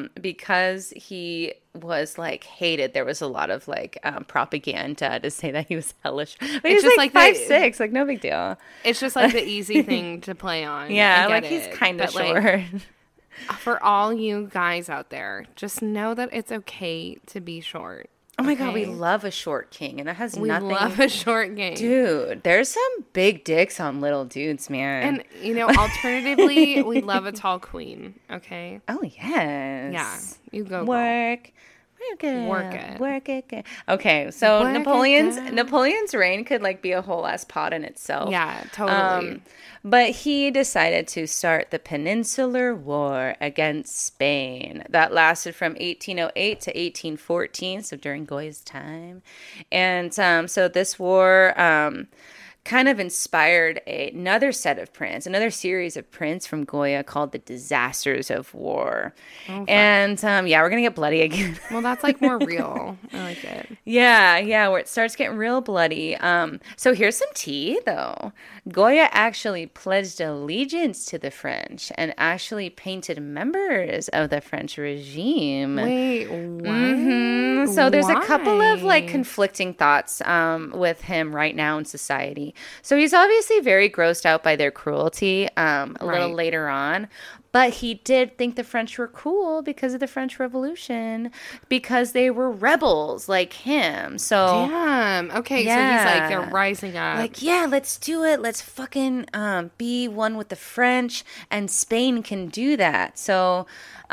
he was like hated, there was a lot of like propaganda to say that he was hellish. But he's just like 5'6", like no big deal. It's just like the easy thing to play on. Yeah, like he's kind of short. Like, for all you guys out there, just know that it's okay to be short. Oh my God, we love a short king, and that has nothing. We love a short king, dude. There's some big dicks on little dudes, man. And alternatively, we love a tall queen. Okay. Oh yes. Yeah, you go work. Girl. Work it. Okay, so Napoleon's reign could like be a whole ass pot in itself. Yeah, totally. But he decided to start the Peninsular War against Spain. That lasted from 1808 to 1814, so during Goya's time. And so this war kind of inspired another series of prints from Goya called The Disasters of War. Oh, and we're going to get bloody again. Well, that's like more real. I like it. Yeah, where it starts getting real bloody. So here's some tea, though. Goya actually pledged allegiance to the French and actually painted members of the French regime. Wait, what? Mm-hmm. So there's a couple of like conflicting thoughts with him right now in society. So he's obviously very grossed out by their cruelty a little later on. But he did think the French were cool because of the French Revolution, because they were rebels like him. So damn. Okay, so he's like, they're rising up. Like, yeah, let's do it. Let's fucking be one with the French, and Spain can do that. So,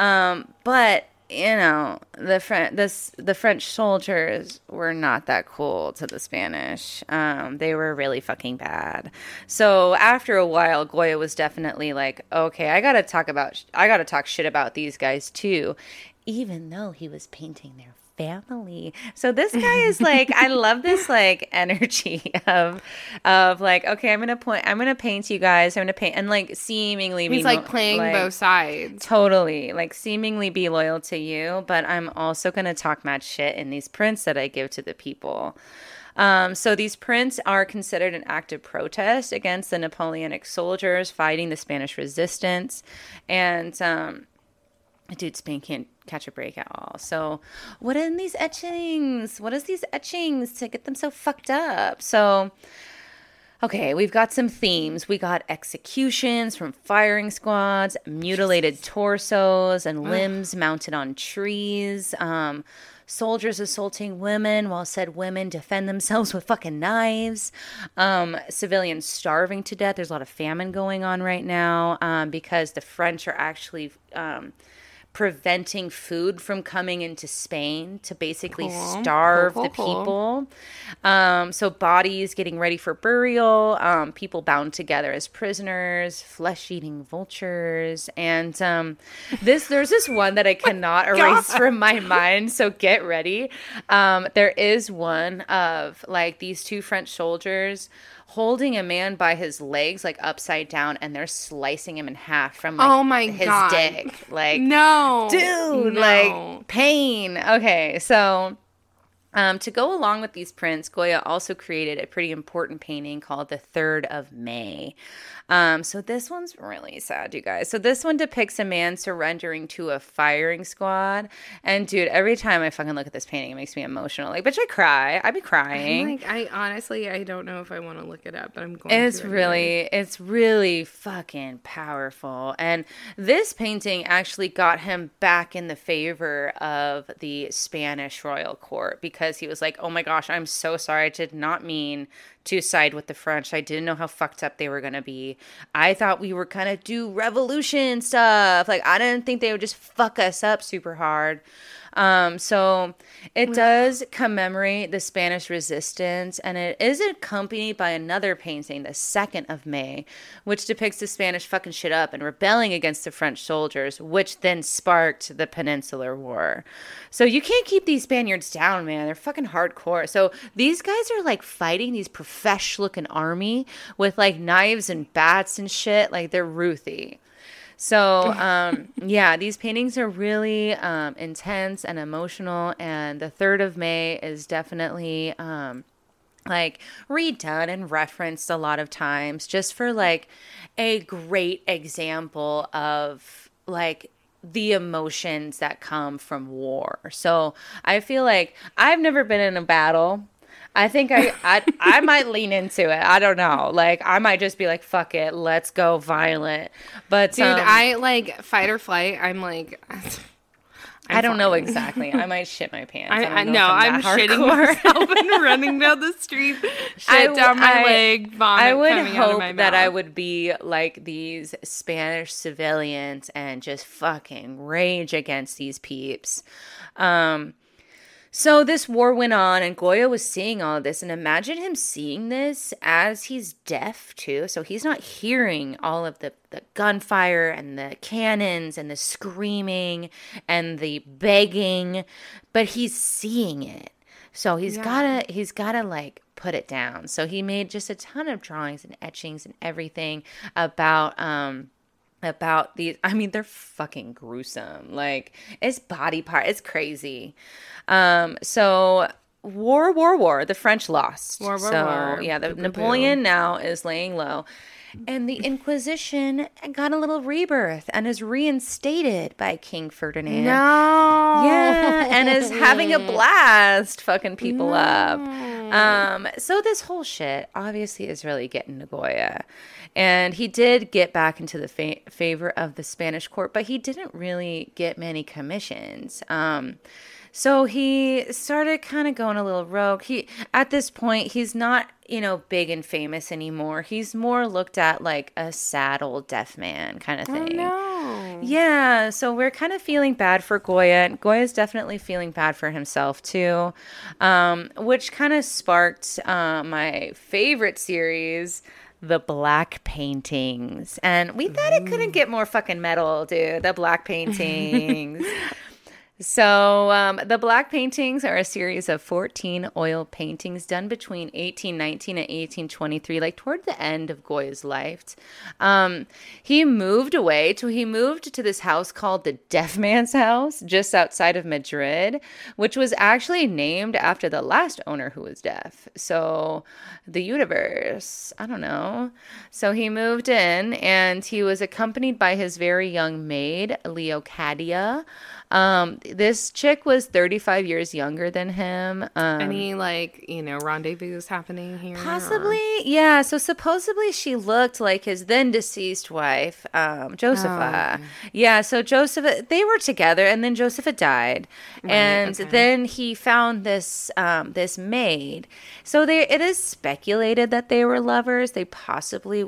but you know, the French soldiers were not that cool to the Spanish. They were really fucking bad. So after a while, Goya was definitely like, okay, I gotta talk shit about these guys too, even though he was painting their family. So this guy is like, I love this like energy of like, okay, I'm gonna paint you guys. I'm gonna paint, and like seemingly he's like playing both sides. Totally, like seemingly be loyal to you, but I'm also gonna talk mad shit in these prints that I give to the people. So these prints are considered an act of protest against the Napoleonic soldiers fighting the Spanish resistance, and dude, Spain can't catch a break at all. So what is these etchings to get them so fucked up? So, okay, we've got some themes. We got executions from firing squads, mutilated torsos and limbs mounted on trees, soldiers assaulting women while said women defend themselves with fucking knives, civilians starving to death. There's a lot of famine going on right now because the French are actually preventing food from coming into Spain to basically starve the people. So bodies getting ready for burial, people bound together as prisoners, flesh-eating vultures. And there's this one that I cannot erase from my mind, so get ready. There is one of like these two French soldiers holding a man by his legs like upside down, and they're slicing him in half from like his dick. Like, no, dude, no. like pain. Okay, so to go along with these prints, Goya also created a pretty important painting called The 3rd of May. So this one's really sad, you guys. So this one depicts a man surrendering to a firing squad. And dude, every time I fucking look at this painting, it makes me emotional. Like, bitch, I cry. I'd be crying. I honestly, I don't know if I want to look it up, but I'm going to. It's really fucking powerful. And this painting actually got him back in the favor of the Spanish royal court, because he was like, oh my gosh, I'm so sorry. I did not mean to side with the French. I didn't know how fucked up they were going to be. I thought we were kind of do revolution stuff. Like, I didn't think they would just fuck us up super hard. So it does commemorate the Spanish resistance, and it is accompanied by another painting, the 2nd of May, which depicts the Spanish fucking shit up and rebelling against the French soldiers, which then sparked the Peninsular War. So you can't keep these Spaniards down, man. They're fucking hardcore. So these guys are like fighting these profesh looking army with like knives and bats and shit. Like, they're ruthy. So, yeah, these paintings are really intense and emotional. And the 3rd of May is definitely like redone and referenced a lot of times just for like a great example of like the emotions that come from war. So I feel like I've never been in a battle. I think I might lean into it. I don't know. Like I might just be like, fuck it, let's go violent. But dude, I like fight or flight. I'm like I don't know exactly. I might shit my pants. I know I'm shitting myself and running down the street, shit down my leg, vomit I would coming out of my hope mouth. that I would be like these Spanish civilians and just fucking rage against these peeps. So this war went on and Goya was seeing all of this, and imagine him seeing this as he's deaf too. So he's not hearing all of the gunfire and the cannons and the screaming and the begging, but he's seeing it. So he's gotta like put it down. So he made just a ton of drawings and etchings and everything about these. I mean, they're fucking gruesome. Like it's body part. It's crazy. So war. The French lost. War. Yeah, Napoleon now is laying low. And the Inquisition got a little rebirth and is reinstated by King Ferdinand. No. Yeah, and is having a blast fucking people up. So this whole shit obviously is really getting to Goya. And he did get back into the favor of the Spanish court, but he didn't really get many commissions. So he started kind of going a little rogue. At this point, he's not, big and famous anymore. He's more looked at like a sad old deaf man kind of thing. Oh, no. Yeah, so we're kind of feeling bad for Goya. And Goya's definitely feeling bad for himself too, which kind of sparked my favorite series, the Black Paintings. And we thought it couldn't get more fucking metal, dude. The Black Paintings. So the Black Paintings are a series of 14 oil paintings done between 1819 and 1823, like toward the end of Goya's life. He moved to this house called the Deaf Man's House, just outside of Madrid, which was actually named after the last owner who was deaf. So the universe, I don't know. So he moved in, and he was accompanied by his very young maid, Leocadia. This chick was 35 years younger than him. Any rendezvous happening here? Possibly, yeah. So supposedly she looked like his then deceased wife, Josepha. Oh. Yeah, so Josepha, they were together, and then Josepha died, right, and then he found this maid. So it is speculated that they were lovers. There possibly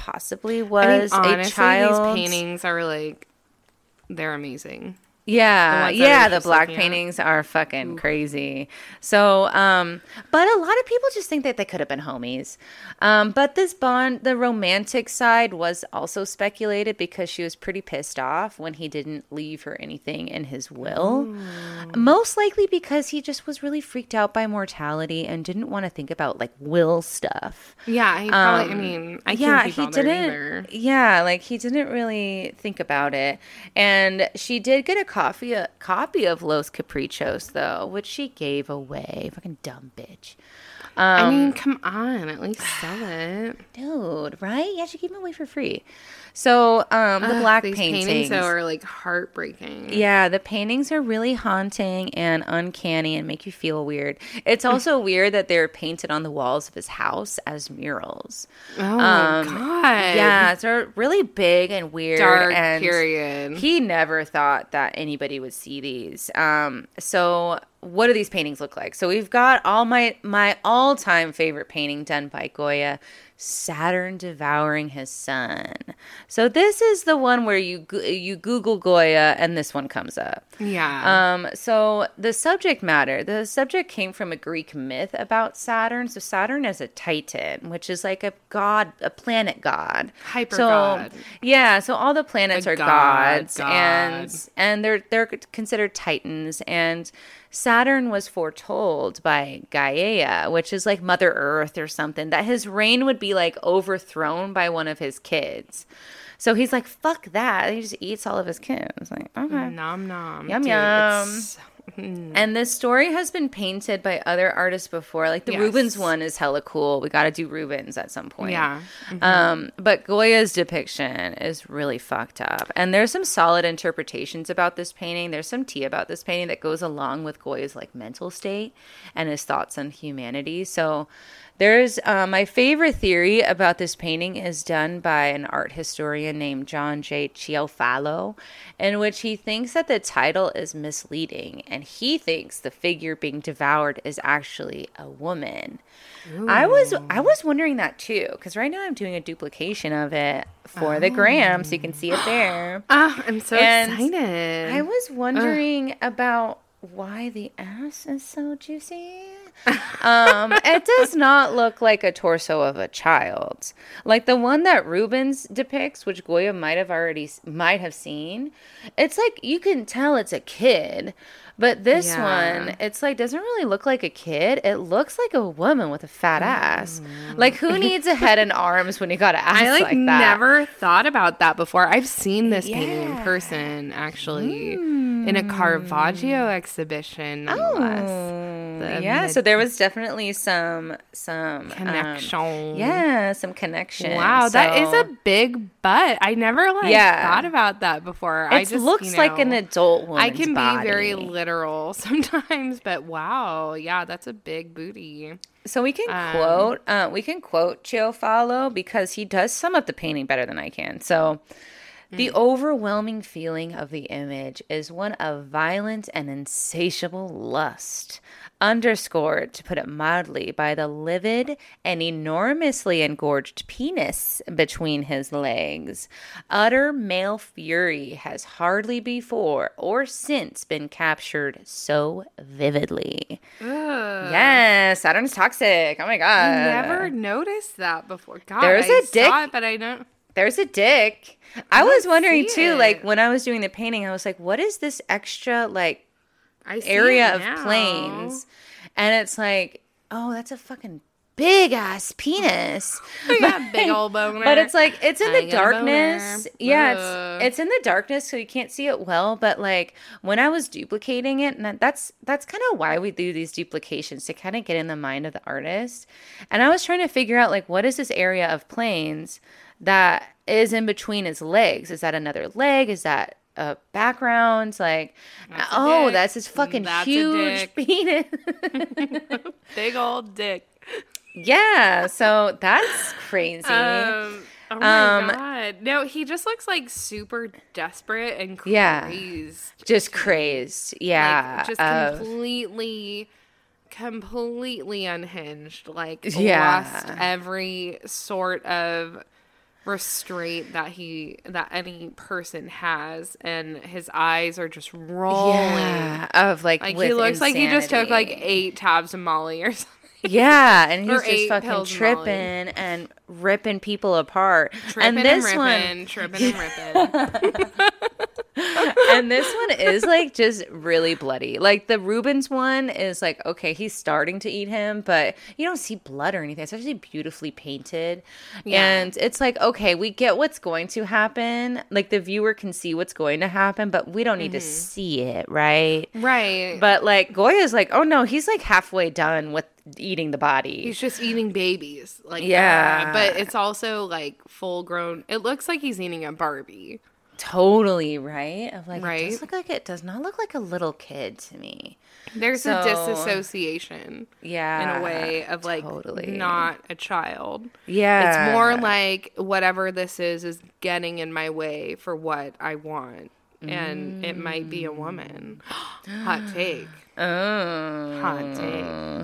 was honestly, a child. These paintings are like, they're amazing. Yeah, the Black paintings are fucking crazy. So, but a lot of people just think that they could have been homies. But this bond, the romantic side was also speculated because she was pretty pissed off when he didn't leave her anything in his will. Most likely because he just was really freaked out by mortality and didn't want to think about like will stuff. Yeah, he probably, I can't be bothered either. Yeah, like he didn't really think about it. And she did get a copy of Los Caprichos, though, which she gave away. Fucking dumb bitch. Come on, at least sell it. Dude, right? Yeah, she gave them away for free. So, the Black paintings are like heartbreaking. Yeah, the paintings are really haunting and uncanny and make you feel weird. It's also weird that they're painted on the walls of his house as murals. Oh, God. Yeah, they're really big and weird. Dark and period. He never thought that anybody would see these. So what do these paintings look like? So we've got all my all-time favorite painting done by Goya, Saturn devouring his son. So this is the one where you Google Goya and this one comes up. Yeah. So the subject came from a Greek myth about Saturn. So Saturn is a Titan, which is like a god, a planet god. Hyper god. Yeah. So all the planets are gods. And they're considered Titans. And Saturn was foretold by Gaia, which is like Mother Earth or something, that his reign would be like overthrown by one of his kids. So he's like, fuck that. He just eats all of his kids. Like, okay. Nom nom. Yum Dude, yum. And this story has been painted by other artists before. Like the Rubens one is hella cool. We got to do Rubens at some point. Yeah. But Goya's depiction is really fucked up. And there's some solid interpretations about this painting. There's some tea about this painting that goes along with Goya's like mental state and his thoughts on humanity. So there's my favorite theory about this painting is done by an art historian named John J. Ciofalo, in which he thinks that the title is misleading, and he thinks the figure being devoured is actually a woman. Ooh. I was wondering that too, because right now I'm doing a duplication of it for the gram, so you can see it there. I'm so excited. I was wondering about why the ass is so juicy. It does not look like a torso of a child. Like the one that Rubens depicts, which Goya might have seen. It's like you can tell it's a kid, but this one, it's like doesn't really look like a kid. It looks like a woman with a fat ass. Like who needs a head and arms when you got an ass like that? I never thought about that before. I've seen this painting in person, actually, in a Caravaggio exhibition. So there was definitely some connection. Some connection. Wow, that is a big butt. I never thought about that before. It looks like an adult woman's I can body. be very literal sometimes, but wow, yeah, that's a big booty. So we can quote Ciofalo because he does sum up the painting better than I can. So the overwhelming feeling of the image is one of violent and insatiable lust, underscored, to put it mildly, by the livid and enormously engorged penis between his legs. Utter male fury has hardly before or since been captured so vividly. Ugh. Yes, Saturn's toxic. Oh my God. I never noticed that before. God, There's a dick. Saw it, but I don't. There's a dick. I was wondering too, like when I was doing the painting, I was like, what is this extra like area of planes? And it's like, oh, that's a fucking big ass penis. Yeah, big old boner. But it's like it's in the darkness. Yeah, it's in the darkness, so you can't see it well. But like when I was duplicating it, and that's kind of why we do these duplications, to kind of get in the mind of the artist. And I was trying to figure out like what is this area of planes that is in between his legs? Is that another leg? Is that a background? Like, that's his fucking huge penis. Big old dick. Yeah, so that's crazy. Oh my God. No, he just looks like super desperate and crazed. Yeah, just crazed. Yeah. Like, just completely unhinged. Like, lost every sort of restraint that any person has, and his eyes are just rolling of like he looks insanity. Like he just took like 8 tabs of Molly or something. Yeah, and he's just fucking tripping and ripping people apart. Tripping and ripping. And this one is like just really bloody. Like the Rubens one is like, okay, he's starting to eat him, but you don't see blood or anything. It's actually beautifully painted. Yeah. And it's like, okay, we get what's going to happen. Like the viewer can see what's going to happen, but we don't need to see it, right? Right. But like Goya's like, oh no, he's like halfway done with eating the body. He's just eating babies. Like, but it's also like full grown. It looks like he's eating a Barbie. Totally, right? Of like, it does not look like a little kid to me. There's a disassociation. Yeah. In a way of like not a child. Yeah. It's more like whatever this is getting in my way for what I want. And it might be a woman. Hot take. Oh. Hot take.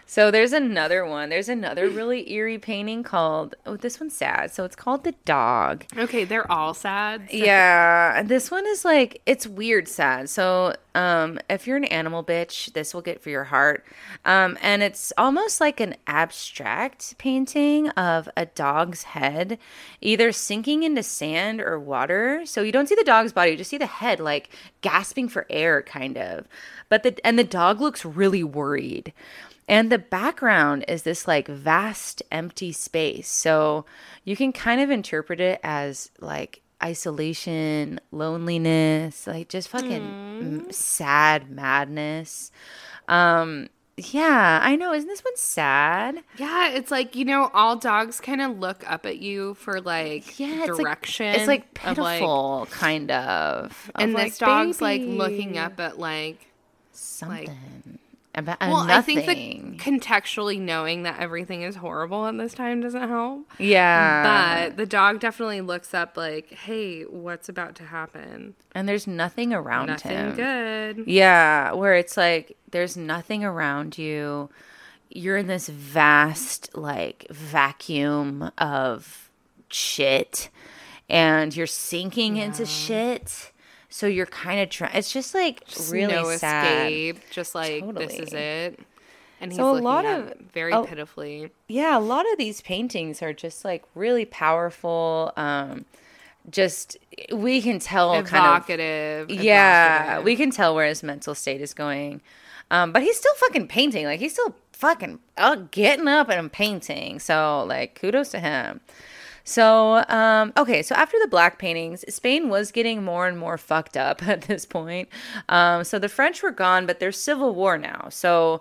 So there's another one. There's another really eerie painting called, this one's sad. So it's called The Dog. Okay, they're all sad. So. Yeah, this one is like, it's weird sad. So if you're an animal bitch, this will get for your heart. And it's almost like an abstract painting of a dog's head, either sinking into sand or water. So you don't see the dog's body, you just see the head like gasping for air, kind of. But the dog looks really worried. And the background is this like vast empty space. So you can kind of interpret it as like isolation, loneliness, like just fucking sad madness. Yeah, I know. Isn't this one sad? Yeah, it's like, all dogs kind of look up at you for like direction. It's like pitiful, like, kind of. And like, this dog's baby. like looking up at like something. Well, nothing. I think that contextually knowing that everything is horrible at this time doesn't help. Yeah. But the dog definitely looks up like, hey, what's about to happen? And there's nothing around Nothing him. good. Yeah, where it's like there's nothing around you. You're in this vast like vacuum of shit and you're sinking into shit. So you're kind of trying. It's just like really no sad. Escape. Just like this is it. And he's so looking at very pitifully. Yeah, a lot of these paintings are just like really powerful. Just we can tell evocative. Yeah, we can tell where his mental state is going. But he's still fucking painting. Like he's still fucking getting up and painting. So like kudos to him. So, okay, so after the black paintings, Spain was getting more and more fucked up at this point. So the French were gone, but there's civil war now. So,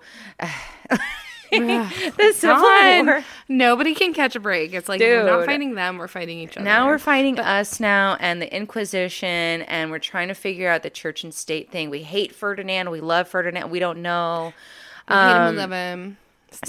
the civil war. Nobody can catch a break. It's like, we're not fighting them, we're fighting each other. Now we're fighting us now and the Inquisition, and we're trying to figure out the church and state thing. We hate Ferdinand. We love Ferdinand. We don't know. We hate him, we love him.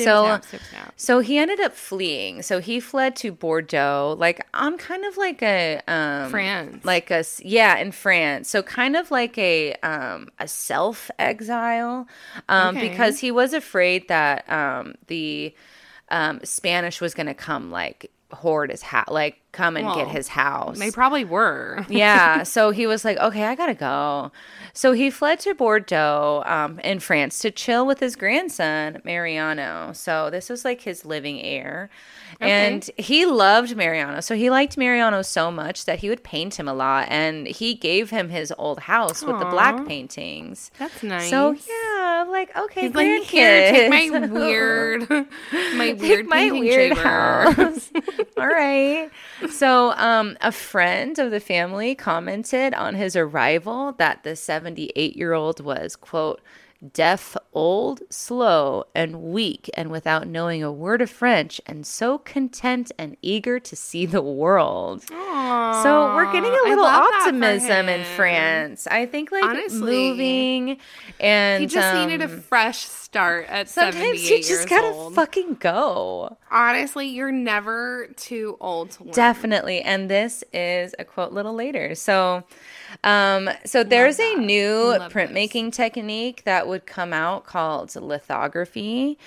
So he ended up fleeing. So he fled to Bordeaux, like on kind of like a France, in France. So kind of like a self exile, because he was afraid that the Spanish was going to come like hoard his house, like come and get his house. They probably were. Yeah. So he was like, okay, I gotta go. So he fled to Bordeaux in France to chill with his grandson, Mariano. So this was like his living heir. Okay. And he loved Mariano. So he liked Mariano so much that he would paint him a lot. And he gave him his old house with the black paintings. That's nice. So yeah, I'm like, okay, he's like, here, take my weird painting chamber. House. All right. So a friend of the family commented on his arrival that the 78-year-old was, quote, deaf, old, slow, and weak, and without knowing a word of French, and so content and eager to see the world. Aww, so we're getting a little optimism in France. I think, like, honestly, moving, and he just needed a fresh start at 78 years old. Sometimes you just gotta fucking go. Honestly, you're never too old to learn. Definitely, and this is a quote a little later. So there's a new printmaking technique that would come out called lithography.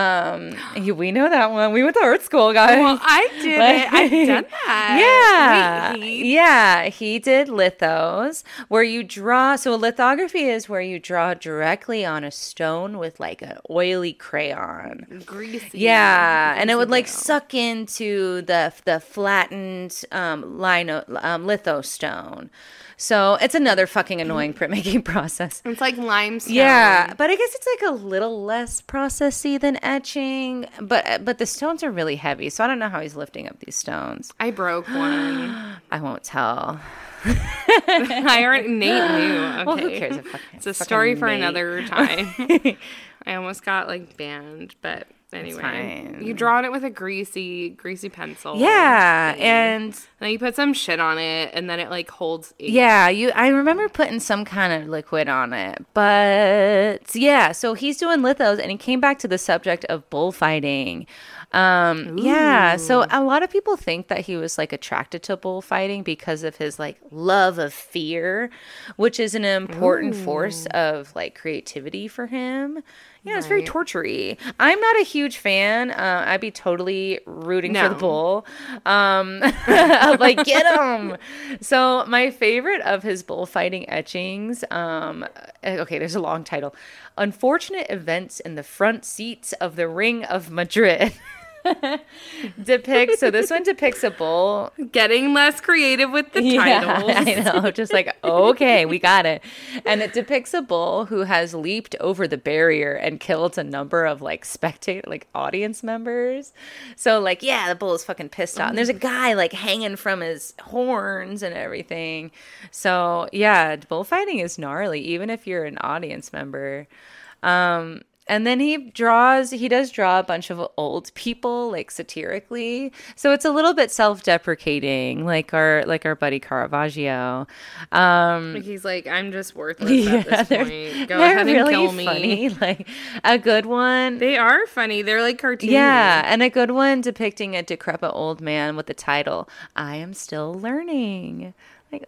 We know that one. We went to art school, guys. Well, I did it. I've done that. Yeah, he did lithos where you draw. So a lithography is where you draw directly on a stone with like an oily crayon. Greasy. Yeah, and it would like suck into the flattened litho stone. So it's another fucking annoying printmaking process. It's like limestone. Yeah, but I guess it's like a little less processy than etching. But the stones are really heavy, so I don't know how he's lifting up these stones. I broke one. I won't tell. I already Nate knew. Okay. Well, who cares? It's a story for another time. I almost got like banned, but anyway, you draw on it with a greasy pencil. Yeah, and then you put some shit on it, and then it like holds. I remember putting some kind of liquid on it, but yeah. So he's doing lithos, and he came back to the subject of bullfighting. So a lot of people think that he was like attracted to bullfighting because of his like love of fear, which is an important force of like creativity for him. Yeah, it's very torture-y. I'm not a huge fan. I'd be totally rooting for the bull. Like, get him. So my favorite of his bullfighting etchings, okay, there's a long title. Unfortunate Events in the Front Seats of the Ring of Madrid. So this one depicts a bull getting less creative with the titles. I know, just like, okay, we got it. And it depicts a bull who has leaped over the barrier and killed a number of like audience members. So like, yeah, the bull is fucking pissed off. And there's a guy like hanging from his horns and everything. So yeah, bullfighting is gnarly, even if you're an audience member. And then he does draw a bunch of old people, like satirically. So it's a little bit self-deprecating, like our buddy Caravaggio. He's like, I'm just worthless at this point. Go ahead and really kill me. Funny. Like a good one. They are funny. They're like cartoons. Yeah, and a good one depicting a decrepit old man with the title, I Am Still Learning. Like,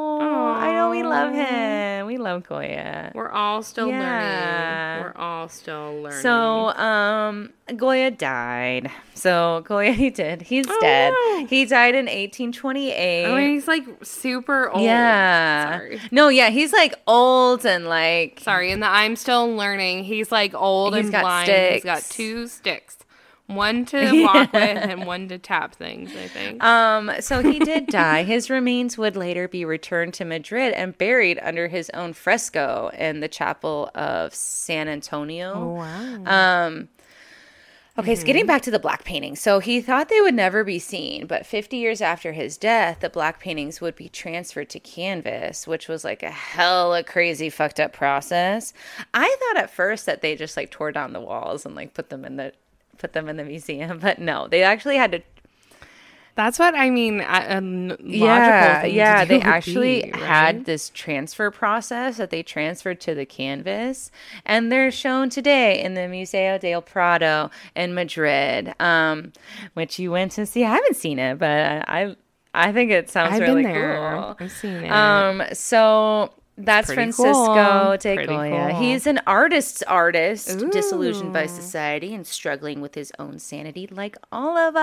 I know we love him. We love Goya. We're all still learning. We're all still learning. So, Goya died. So, Goya, he's dead. No. He died in 1828. Oh, he's like super old. Yeah. Sorry. No, yeah, he's like old and like. Sorry, in the I'm Still Learning, he's like old and blind. Sticks. He's got 2 sticks. One to walk with and one to tap things, I think. So he did die. His remains would later be returned to Madrid and buried under his own fresco in the chapel of San Antonio. Oh, wow. Okay, so getting back to the black paintings. So he thought they would never be seen, but 50 years after his death, the black paintings would be transferred to canvas, which was like a hella crazy fucked up process. I thought at first that they just like tore down the walls and like put them in the museum, but no, they actually had to. That's what I mean. Logical thing yeah. To do they actually right? had this transfer process that they transferred to the canvas, and they're shown today in the Museo del Prado in Madrid, which you went to see. I haven't seen it, but I think it sounds really cool. I've seen it. So. That's Pretty Francisco de Pretty Goya. cool. He's an artist, Ooh. disillusioned by society and struggling with his own sanity like all of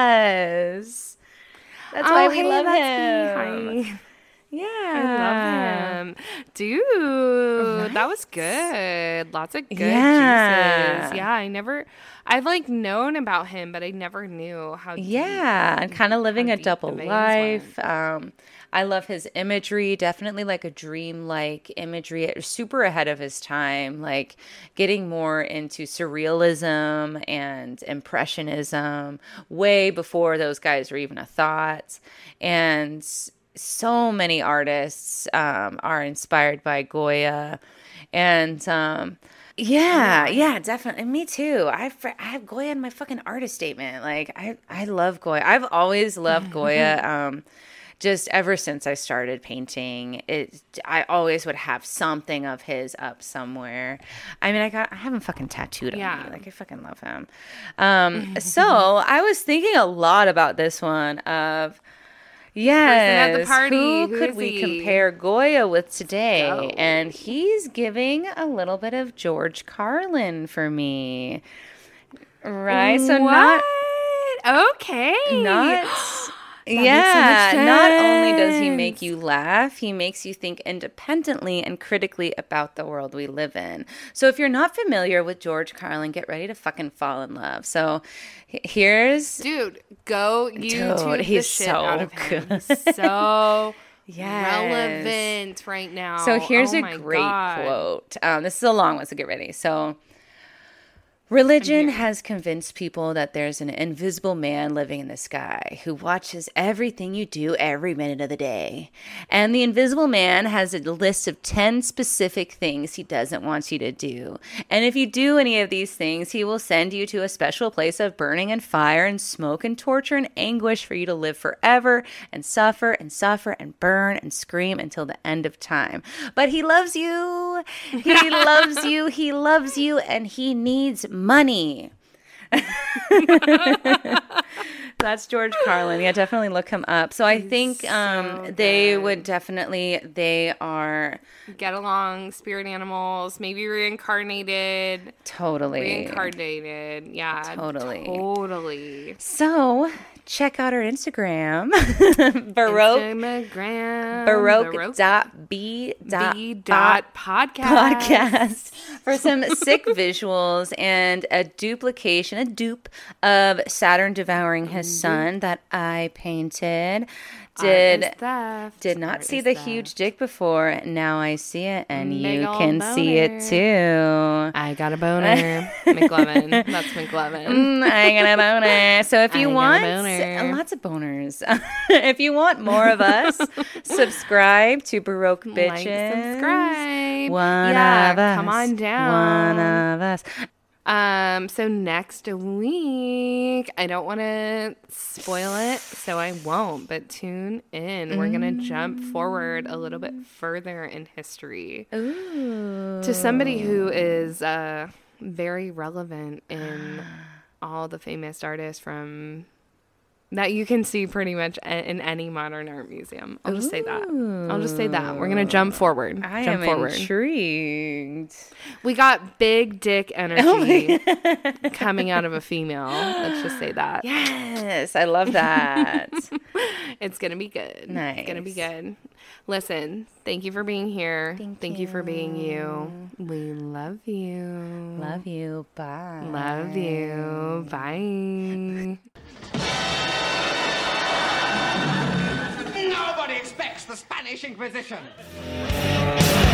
us. That's why we love him. Yeah. I love him. Dude, that was good. Lots of good juices. Yeah, I've like known about him, but I never knew how deep. Yeah, and kind of living a double life. I love his imagery, definitely like a dream-like imagery, super ahead of his time, like getting more into surrealism and impressionism way before those guys were even a thought. And so many artists are inspired by Goya. And yeah, definitely. Me too. I have Goya in my fucking artist statement. Like I love Goya. I've always loved Goya. Just ever since I started painting, I always would have something of his up somewhere. I mean, I have him fucking tattooed on me. Like, I fucking love him. So I was thinking a lot about this one of, yes, at the party. Who could we compare Goya with today? And he's giving a little bit of George Carlin for me. Right? So what? Okay. Not only does he make you laugh, he makes you think independently and critically about the world we live in. So if you're not familiar with George Carlin, get ready to fucking fall in love. So here's... Dude, go YouTube he's the shit so out of him. good. So relevant right now. So here's a great quote. This is a long one, so get ready. So... Religion has convinced people that there's an invisible man living in the sky who watches everything you do every minute of the day. And the invisible man has a list of 10 specific things he doesn't want you to do. And if you do any of these things, he will send you to a special place of burning and fire and smoke and torture and anguish for you to live forever and suffer and burn and scream until the end of time. But he loves you. He loves you. He loves you. And he needs money. That's George Carlin. Yeah, definitely look him up. So I think they would definitely, they are... Get along, spirit animals, maybe reincarnated. Totally. Reincarnated. Yeah. Totally. So... check out our Instagram, baroque.b.podcast for some sick visuals and a dupe of Saturn devouring his son that I painted. Did not see the huge dick before. Now I see it, and you can see it too. I got a boner. McLovin. That's McLovin. I got a boner. So if you want lots of boners, if you want more of us, subscribe to Baroque Bitches. Subscribe. One of us. Come on down. One of us. So next week, I don't want to spoil it, so I won't, but tune in. We're going to jump forward a little bit further in history. Ooh. To somebody who is very relevant in all the famous artists from that you can see pretty much in any modern art museum. I'll just say that. We're going to jump forward. I am intrigued. We got big dick energy coming out of a female. Let's just say that. Yes, I love that. It's going to be good. Nice. It's going to be good. Listen, thank you for being here. Thank you for being you. We love you. Love you. Bye. Love you. Bye. Nobody expects the Spanish Inquisition.